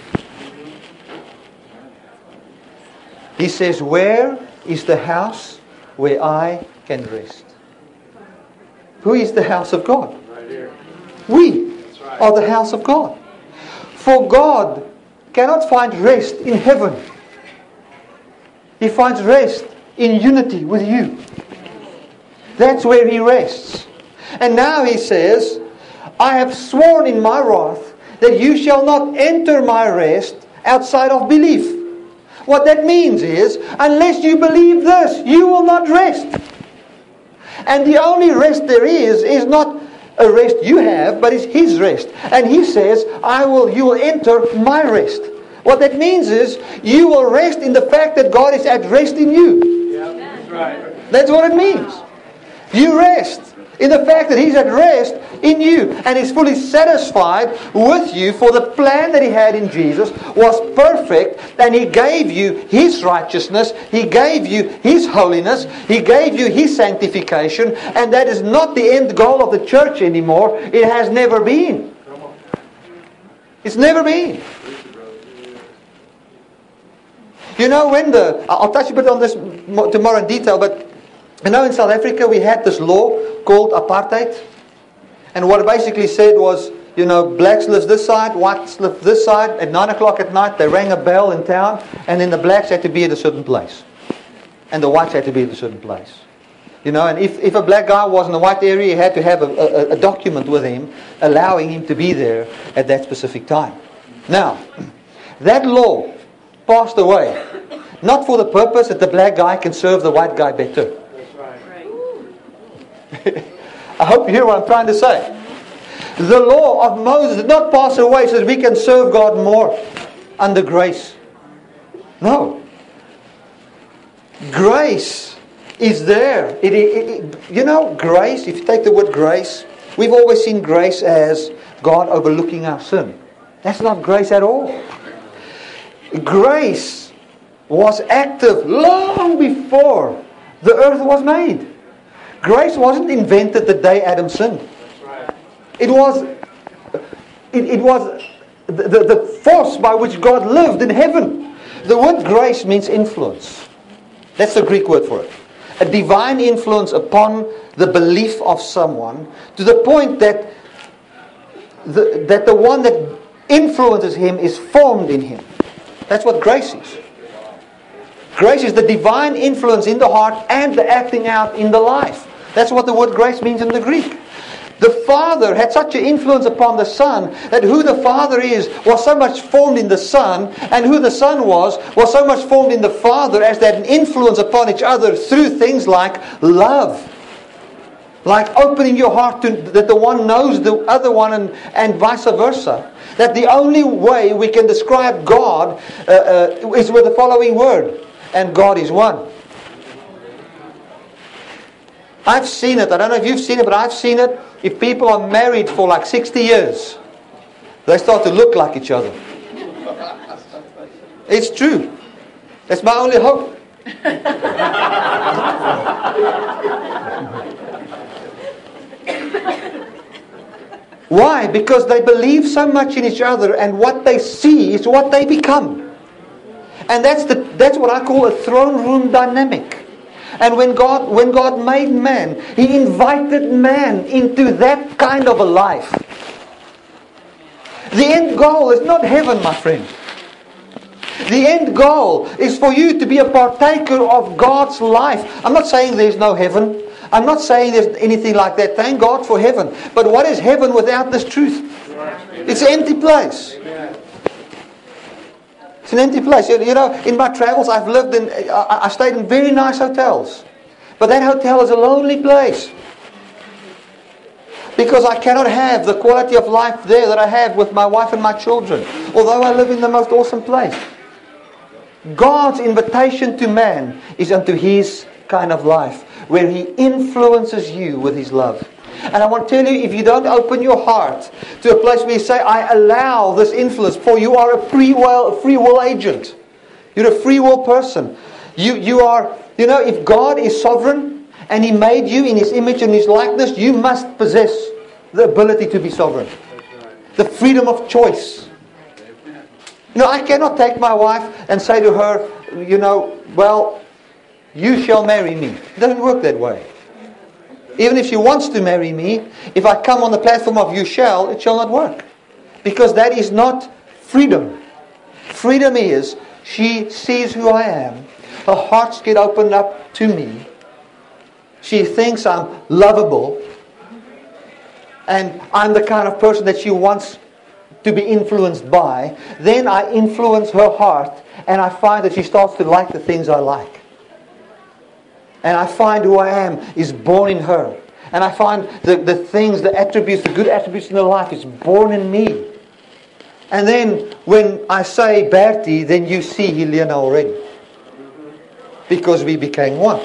He says, where is the house where I can rest? Who is the house of God? Right here. We right. are the house of God. For God cannot find rest in heaven. He finds rest in unity with you. That's where He rests. And now He says, I have sworn in my wrath that you shall not enter my rest outside of belief. What that means is, unless you believe this, you will not rest. And the only rest there is, is not a rest you have, but it's His rest. And He says, I will, you will enter my rest. What that means is, you will rest in the fact that God is at rest in you. Yeah, that's right. That's what it means. You rest in the fact that He's at rest in you, and He's fully satisfied with you, for the plan that He had in Jesus was perfect, and He gave you His righteousness, He gave you His holiness, He gave you His sanctification, and that is not the end goal of the church anymore. It has never been. It's never been. You know, when the, I'll touch a bit on this tomorrow in detail, but you know, in South Africa we had this law called apartheid. And what it basically said was, you know, blacks live this side, whites live this side. At nine o'clock at night, they rang a bell in town, and then the blacks had to be at a certain place. And the whites had to be at a certain place. You know, and if, if a black guy was in the white area, he had to have a, a, a document with him allowing him to be there at that specific time. Now, that law passed away. Not for the purpose that the black guy can serve the white guy better. That's right. I hope you hear what I'm trying to say. The law of Moses did not pass away so that we can serve God more under grace. No. Grace is there. It, it, it, you know, grace, if you take the word grace, we've always seen grace as God overlooking our sin. That's not grace at all. Grace was active long before the earth was made. Grace wasn't invented the day Adam sinned. That's right. It was, it, it was the, the, the force by which God lived in heaven. The word grace means influence. That's the Greek word for it. A divine influence upon the belief of someone to the point that the, that the one that influences him is formed in him. That's what grace is. Grace is the divine influence in the heart and the acting out in the life. That's what the word grace means in the Greek. The Father had such an influence upon the Son that who the Father is was so much formed in the Son, and who the Son was was so much formed in the Father as they had an influence upon each other through things like love. Like opening your heart to that the one knows the other one, and, and vice versa. That the only way we can describe God uh, uh, is with the following word. And God is one. I've seen it. I don't know if you've seen it, but I've seen it. If people are married for like sixty years, they start to look like each other. It's true. That's my only hope. Why? Because they believe so much in each other, and what they see is what they become. And that's the that's what I call a throne room dynamic. And when God when God made man, He invited man into that kind of a life. The end goal is not heaven, my friend. The end goal is for you to be a partaker of God's life. I'm not saying there's no heaven. I'm not saying there's anything like that. Thank God for heaven. But what is heaven without this truth? It's an empty place. It's an empty place. You know, in my travels, I've lived in, I stayed in very nice hotels. But that hotel is a lonely place. Because I cannot have the quality of life there that I have with my wife and my children. Although I live in the most awesome place. God's invitation to man is unto His kind of life, where He influences you with His love. And I want to tell you, if you don't open your heart to a place where you say, I allow this influence, for you are a free will, a free will agent. You're a free will person. You, you are, you know, if God is sovereign and He made you in His image and His likeness, you must possess the ability to be sovereign. The freedom of choice. You know, I cannot take my wife and say to her, you know, well, you shall marry me. It doesn't work that way. Even if she wants to marry me, if I come on the platform of you shall, it shall not work. Because that is not freedom. Freedom is, she sees who I am. Her hearts get opened up to me. She thinks I'm lovable. And I'm the kind of person that she wants to be influenced by. Then I influence her heart. And I find that she starts to like the things I like. And I find who I am is born in her. And I find the, the things, the attributes, the good attributes in her life is born in me. And then when I say Bertie, then you see Helena already. Because we became one.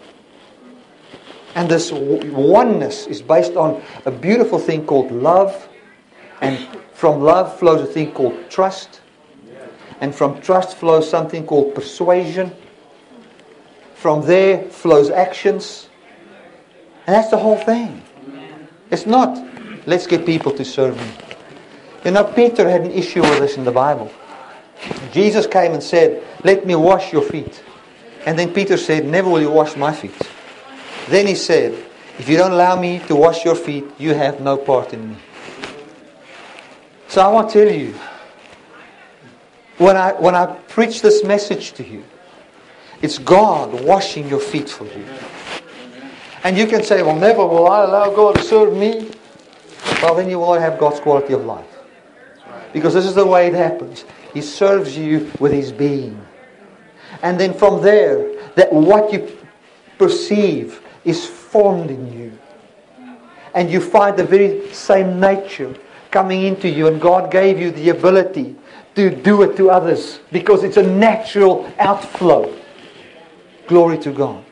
And this oneness is based on a beautiful thing called love. And from love flows a thing called trust. And from trust flows something called persuasion. From there flows actions. And that's the whole thing. It's not, let's get people to serve me. You know, Peter had an issue with this in the Bible. Jesus came and said, let me wash your feet. And then Peter said, never will you wash my feet. Then he said, if you don't allow me to wash your feet, you have no part in me. So I want to tell you, when I, when I preach this message to you, it's God washing your feet for you. And you can say, well, never will I allow God to serve me. Well, then you will not have God's quality of life. Because this is the way it happens. He serves you with His being. And then from there, that what you perceive is formed in you. And you find the very same nature coming into you. And God gave you the ability to do it to others. Because it's a natural outflow. Glory to God.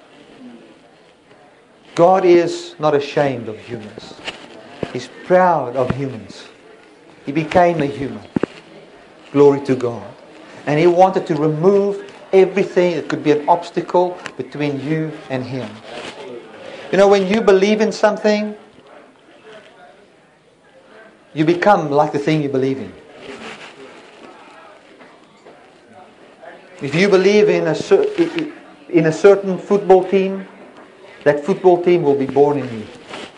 God is not ashamed of humans. He's proud of humans. He became a human. Glory to God. And He wanted to remove everything that could be an obstacle between you and Him. You know, when you believe in something, you become like the thing you believe in. If you believe in a certain in a certain football team, that football team will be born in you.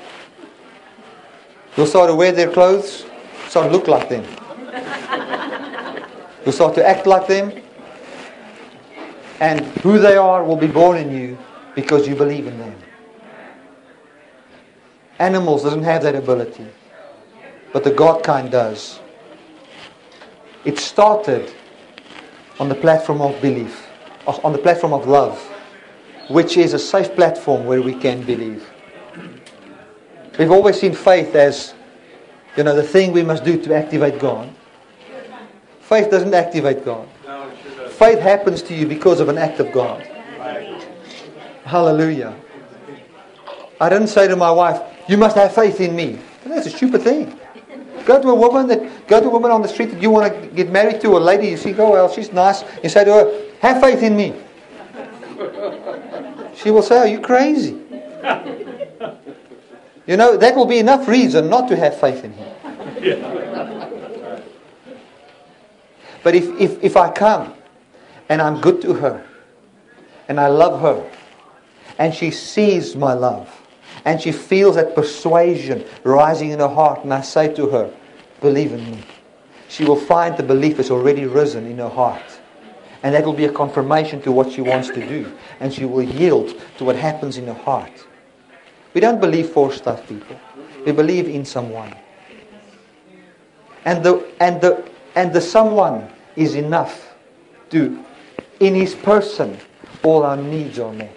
You'll start to wear their clothes, start to look like them. You'll start to act like them. And who they are will be born in you because you believe in them. Animals doesn't have that ability, but the God kind does. It started on the platform of belief, on the platform of love, which is a safe platform where we can believe. We've always seen faith as, you know, the thing we must do to activate God. Faith doesn't activate God. Faith happens to you because of an act of God. Hallelujah. I didn't say to my wife, you must have faith in me. That's a stupid thing. Go to a woman that go to a woman on the street that you want to get married to, a lady you see, oh well, she's nice. You say to her, have faith in me. She will say, are you crazy? You know, that will be enough reason not to have faith in Him. But if, if, if I come and I'm good to her and I love her and she sees my love and she feels that persuasion rising in her heart, and I say to her, believe in me, she will find the belief has already risen in her heart. And that will be a confirmation to what she wants to do. And she will yield to what happens in her heart. We don't believe for stuff, people. We believe in someone. And the and the and the someone is enough to, in his person, all our needs are met.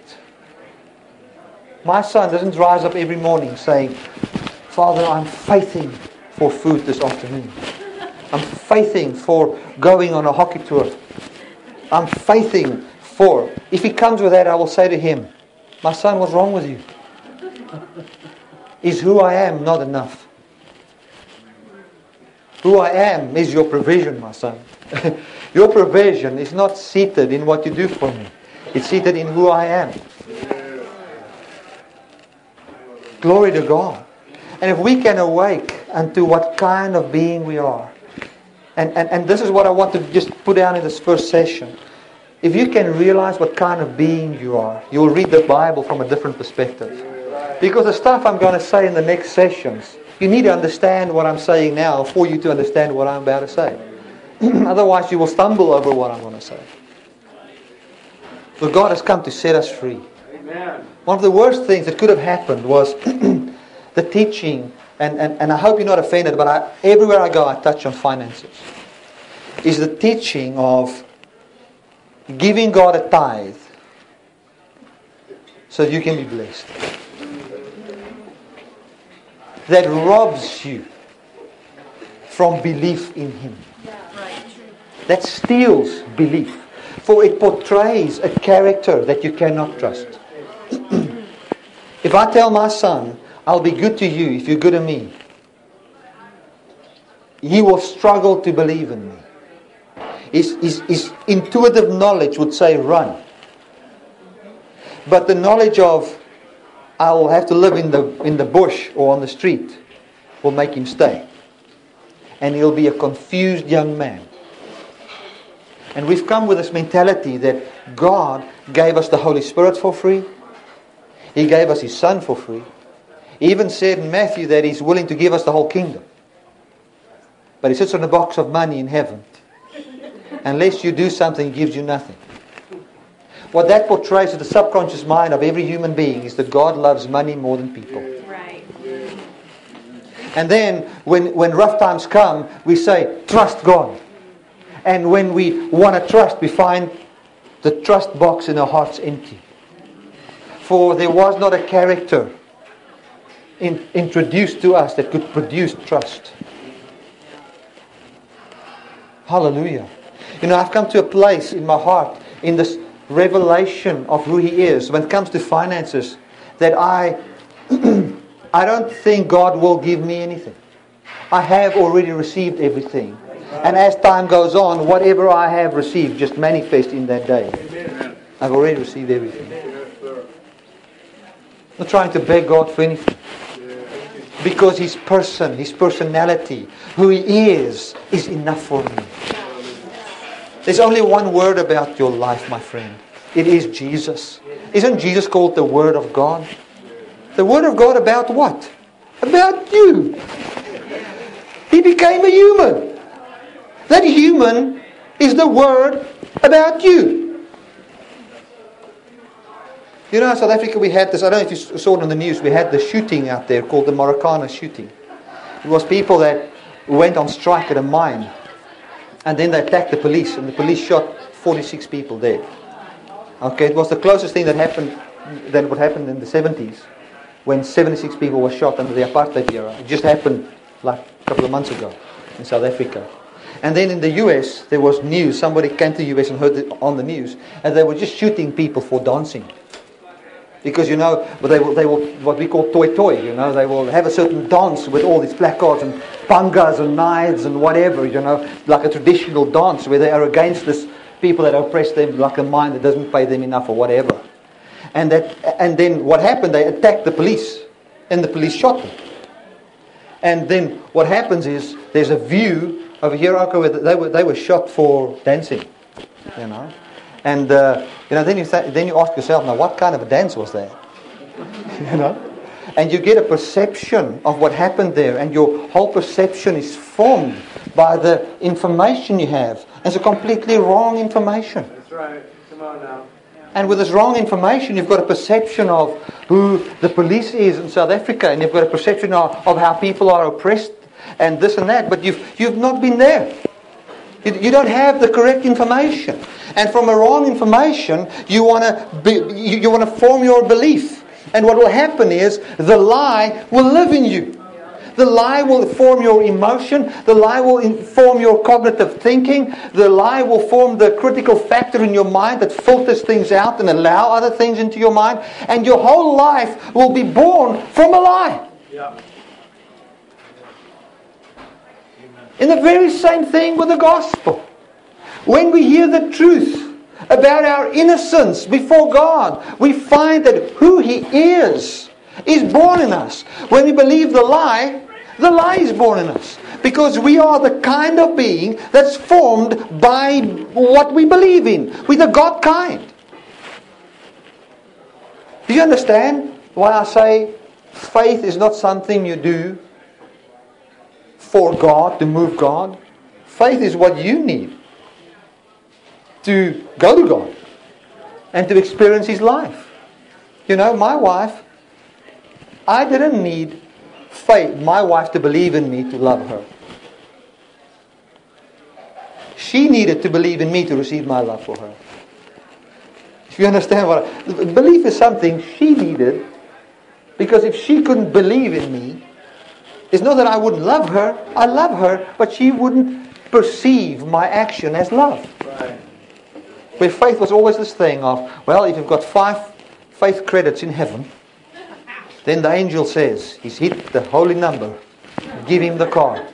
My son doesn't rise up every morning saying, Father, I'm faithing for food this afternoon. I'm faithing for going on a hockey tour. I'm faithing for... If he comes with that, I will say to him, my son, what's wrong with you? Is who I am not enough? Who I am is your provision, my son. Your provision is not seated in what you do for me. It's seated in who I am. Glory to God. And if we can awake unto what kind of being we are, and, and, and this is what I want to just put down in this first session. If you can realize what kind of being you are, you will read the Bible from a different perspective. Because the stuff I'm going to say in the next sessions, you need to understand what I'm saying now for you to understand what I'm about to say. Otherwise you will stumble over what I'm going to say. For God has come to set us free. Amen. One of the worst things that could have happened was the teaching, and, and, and I hope you're not offended, but I, everywhere I go I touch on finances, is the teaching of giving God a tithe so that you can be blessed. That robs you from belief in Him. That steals belief. For it portrays a character that you cannot trust. If I tell my son, I'll be good to you if you're good to me, he will struggle to believe in me. His, his, his intuitive knowledge would say run. But the knowledge of I will have to live in the in the bush or on the street will make him stay. And he'll be a confused young man. And we've come with this mentality that God gave us the Holy Spirit for free. He gave us His Son for free. He even said in Matthew that He's willing to give us the whole kingdom. But He sits on a box of money in heaven. Unless you do something, He gives you nothing. What that portrays to the subconscious mind of every human being is that God loves money more than people. Right. And then when, when rough times come, we say, trust God. And when we want to trust, we find the trust box in our hearts empty. For there was not a character in, introduced to us that could produce trust. Hallelujah. You know, I've come to a place in my heart, in this revelation of who He is, when it comes to finances, that I, I don't think God will give me anything. I have already received everything. And as time goes on, whatever I have received just manifests in that day. I've already received everything. I'm not trying to beg God for anything. Because His person, His personality, who He is, is enough for me. There's only one word about your life, my friend. It is Jesus. Isn't Jesus called the Word of God? The Word of God about what? About you. He became a human. That human is the Word about you. You know, in South Africa we had this, I don't know if you saw it on the news, we had the shooting out there called the Marikana shooting. It was people that went on strike at a mine and then they attacked the police and the police shot forty-six people dead. Okay, it was the closest thing that happened than what happened in the seventies when seventy-six people were shot under the apartheid era. It just happened like a couple of months ago in South Africa. And then in the U S, there was news. Somebody came to the U S and heard it on the news, and they were just shooting people for dancing. Because, you know, they will, they will, what we call toy toy, you know, they will have a certain dance with all these placards and pangas and knives and whatever, you know, like a traditional dance where they are against this people that oppress them, like a mind that doesn't pay them enough or whatever. And that, and then what happened, they attacked the police, and the police shot them. And then what happens is, there's a view over here, okay, where they were, they were shot for dancing, you know. And, uh, you know, then you, th- then you ask yourself, now what kind of a dance was that? You know? And you get a perception of what happened there, and your whole perception is formed by the information you have. It's a completely wrong information. That's right. Come on now. And with this wrong information, you've got a perception of who the police is in South Africa, and you've got a perception of, of how people are oppressed, and this and that, but you've you've not been there. You, you don't have the correct information. And from a wrong information, you want to be, you, you want to form your belief. And what will happen is, the lie will live in you. The lie will form your emotion. The lie will inform your cognitive thinking. The lie will form the critical factor in your mind that filters things out and allow other things into your mind. And your whole life will be born from a lie. Yeah. In the very same thing with the gospel. When we hear the truth about our innocence before God, we find that who He is is born in us. When we believe the lie, the lie is born in us. Because we are the kind of being that's formed by what we believe in. We're the God kind. Do you understand why I say faith is not something you do for God, to move God? Faith is what you need to go to God and to experience His life. You know, my wife, I didn't need faith, my wife, to believe in me to love her. She needed to believe in me to receive my love for her. If you understand what I, belief is something she needed, because if she couldn't believe in me, it's not that I wouldn't love her. I love her, but she wouldn't perceive my action as love. Right. Where faith was always this thing of, well, if you've got five faith credits in heaven, then the angel says, he's hit the holy number. Give him the car.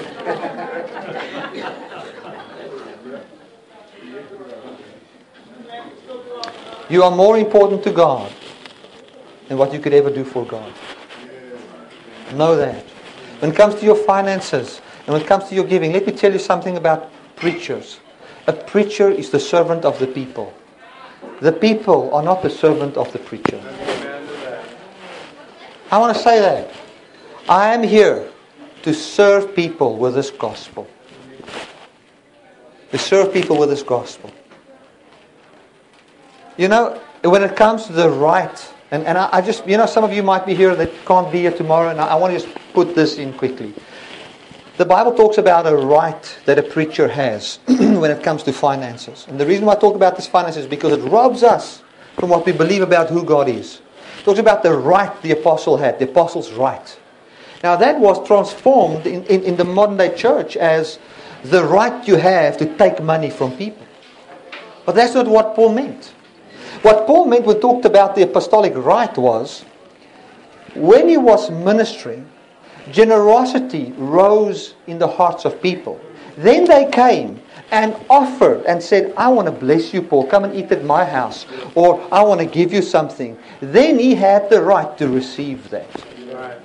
You are more important to God than what you could ever do for God. Know that. When it comes to your finances, and when it comes to your giving, let me tell you something about preachers. A preacher is the servant of the people. The people are not the servant of the preacher. I want to say that. I am here to serve people with this gospel. To serve people with this gospel. You know, when it comes to the right, and, and I, I just, you know, some of you might be here that can't be here tomorrow, and I, I want to just put this in quickly. The Bible talks about a right that a preacher has when it comes to finances. And the reason why I talk about this finances is because it robs us from what we believe about who God is. It talks about the right the apostle had, the apostle's right. Now that was transformed in, in, in the modern day church as the right you have to take money from people. But that's not what Paul meant. What Paul meant when he talked about the apostolic right was, when he was ministering, generosity rose in the hearts of people. Then they came and offered and said, I want to bless you, Paul. Come and eat at my house. Or I want to give you something. Then he had the right to receive that. Right.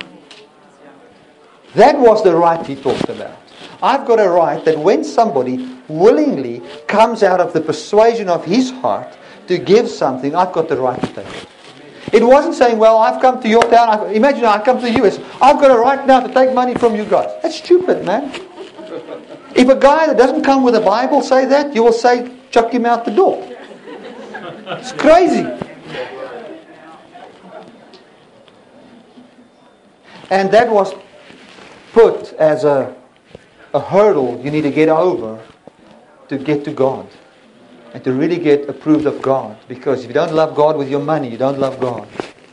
That was the right he talked about. I've got a right that when somebody willingly comes out of the persuasion of his heart to give something, I've got the right to take it. It wasn't saying, well, I've come to your town. I've, imagine I come to the U S. I've got a right now to take money from you guys. That's stupid, man. If a guy that doesn't come with a Bible say that, you will say, chuck him out the door. It's crazy. And that was put as a, a hurdle you need to get over to get to God. And to really get approved of God. Because if you don't love God with your money, you don't love God.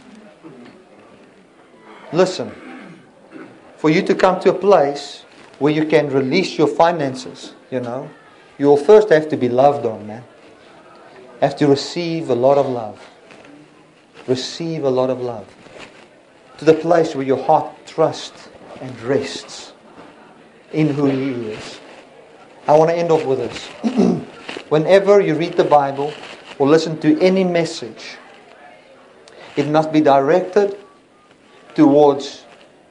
Listen. For you to come to a place where you can release your finances, you know, you will first have to be loved on, man. Have to receive a lot of love. Receive a lot of love. To the place where your heart trusts and rests in who He is. I want to end off with this. Whenever you read the Bible or listen to any message, it must be directed towards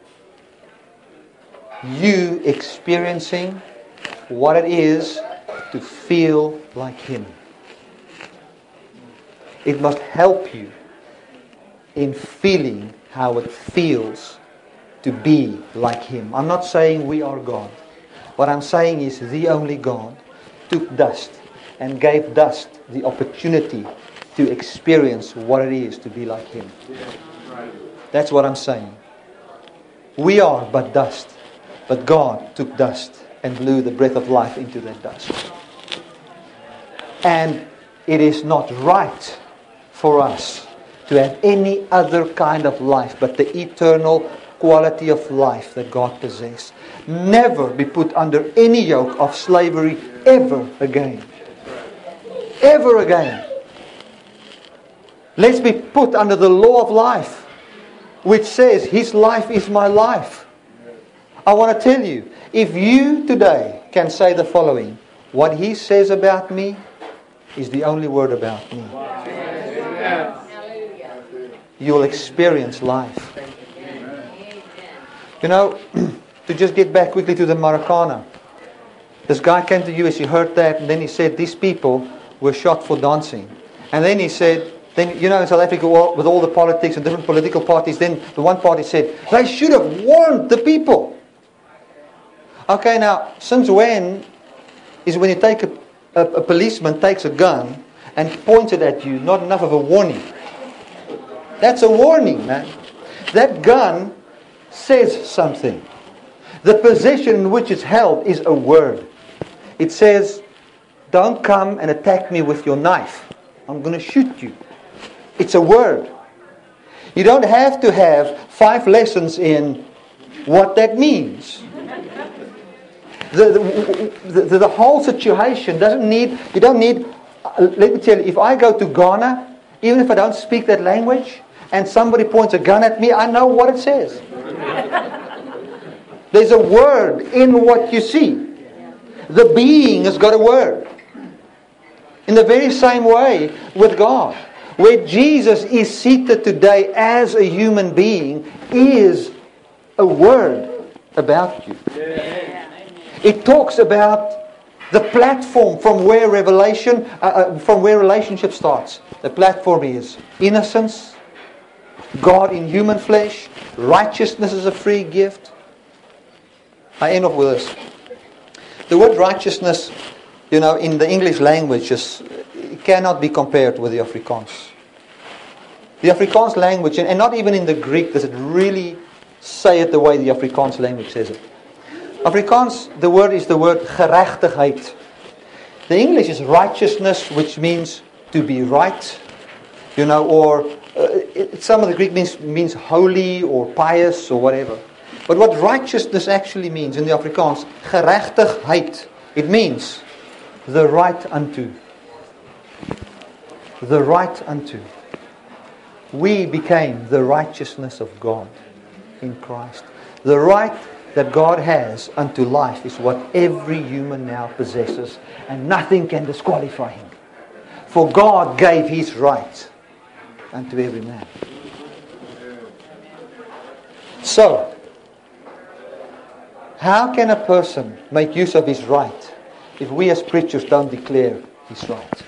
you experiencing what it is to feel like Him. It must help you in feeling how it feels to be like Him. I'm not saying we are God. What I'm saying is the only God took dust and gave dust the opportunity to experience what it is to be like Him. That's what I'm saying. We are but dust. But God took dust and blew the breath of life into that dust. And it is not right for us to have any other kind of life but the eternal quality of life that God possesses. Never be put under any yoke of slavery ever again. Ever again. Let's be put under the law of life, which says His life is my life. I want to tell you, if you today can say the following, what He says about me is the only word about me. You'll experience life. You know, to just get back quickly to the Marikana. This guy came to U S, he heard that, and then he said these people were shot for dancing. And then he said, then you know in South Africa with all the politics and different political parties, then the one party said, they should have warned the people. Okay, now, since when is when you take a, a, a policeman takes a gun and points it at you, not enough of a warning? That's a warning, man. That gun says something. The position in which it's held is a word. It says, don't come and attack me with your knife. I'm going to shoot you. It's a word. You don't have to have five lessons in what that means. The, the, the, the whole situation doesn't need, you don't need, uh, let me tell you, if I go to Ghana, even if I don't speak that language, and somebody points a gun at me, I know what it says. There's a word in what you see. The being has got a word. In the very same way with God. Where Jesus is seated today as a human being is a word about you. It talks about the platform from where revelation, uh, uh, from where relationship starts. The platform is innocence, God in human flesh, righteousness is a free gift. I end off with this. The word righteousness, you know, in the English language, is, it cannot be compared with the Afrikaans. The Afrikaans language, and not even in the Greek does it really say it the way the Afrikaans language says it. Afrikaans, the word is the word gerechtigheid. The English is righteousness, which means to be right, you know, or uh, it, some of the Greek means means holy or pious or whatever. But what righteousness actually means in the Afrikaans, gerechtigheid, it means the right unto. The right unto. We became the righteousness of God in Christ. The right that God has unto life is what every human now possesses, and nothing can disqualify him. For God gave His right unto every man. So, how can a person make use of his right if we as preachers don't declare his right?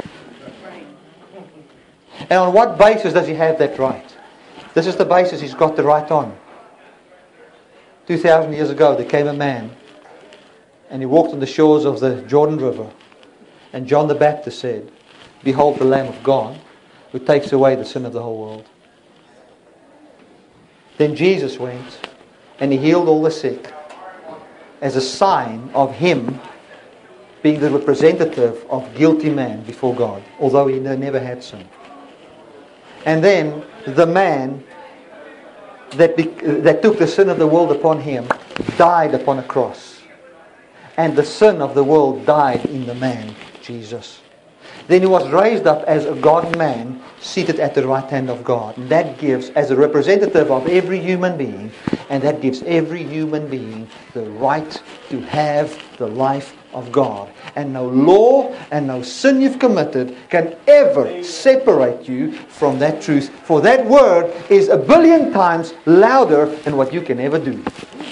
And on what basis does he have that right? This is the basis he's got the right on. Two thousand years ago there came a man and he walked on the shores of the Jordan River, and John the Baptist said, "Behold the Lamb of God who takes away the sin of the whole world." Then Jesus went and He healed all the sick as a sign of Him being the representative of guilty man before God, although he never had sin. And then the man that, be, that took the sin of the world upon Him died upon a cross. And the sin of the world died in the man, Jesus. Then He was raised up as a God-man, seated at the right hand of God. And that gives, as a representative of every human being, and that gives every human being the right to have the life of God. And no law and no sin you've committed can ever separate you from that truth. For that word is a billion times louder than what you can ever do.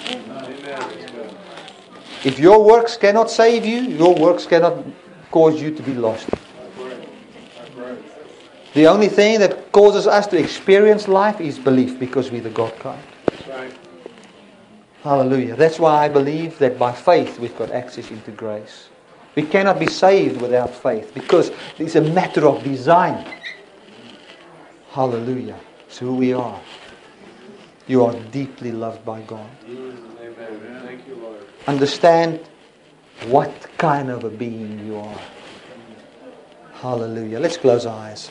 If your works cannot save you, your works cannot cause you to be lost. The only thing that causes us to experience life is belief, because we're the God kind. Right. Hallelujah. That's why I believe that by faith we've got access into grace. We cannot be saved without faith, because it's a matter of design. Hallelujah. It's who we are. You are deeply loved by God. Amen. Thank you, Lord. Understand what kind of a being you are. Hallelujah. Let's close our eyes.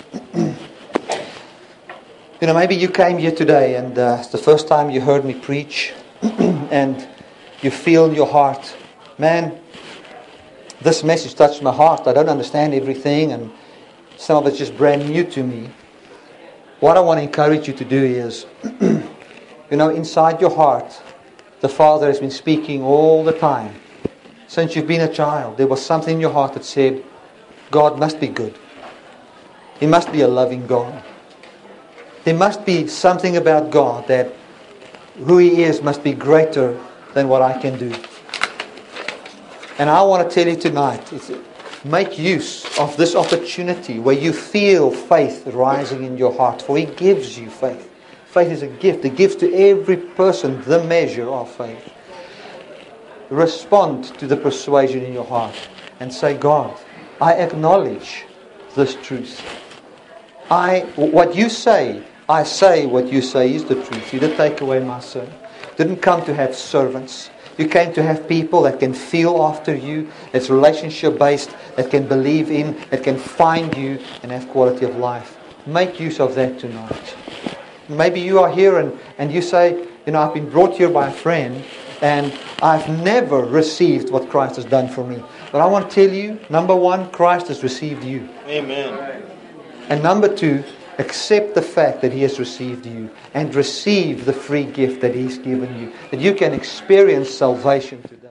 You know, maybe you came here today and uh, it's the first time you heard me preach and you feel in your heart, man, this message touched my heart. I don't understand everything and some of it's just brand new to me. What I want to encourage you to do is, you know, inside your heart, the Father has been speaking all the time. Since you've been a child, there was something in your heart that said, God must be good. He must be a loving God. There must be something about God that who He is must be greater than what I can do. And I want to tell you tonight, it's, make use of this opportunity where you feel faith rising in your heart. For He gives you faith. Faith is a gift. He gives to every person the measure of faith. Respond to the persuasion in your heart and say, God, I acknowledge this truth. I, what you say, I say what you say is the truth. You didn't take away my sin. You didn't come to have servants. You came to have people that can feel after you, that's relationship based, that can believe in, that can find you and have quality of life. Make use of that tonight. Maybe you are here and, and you say, you know, I've been brought here by a friend and I've never received what Christ has done for me. But I want to tell you, number one, Christ has received you. Amen. And number two, accept the fact that He has received you and receive the free gift that He's given you. That you can experience salvation today.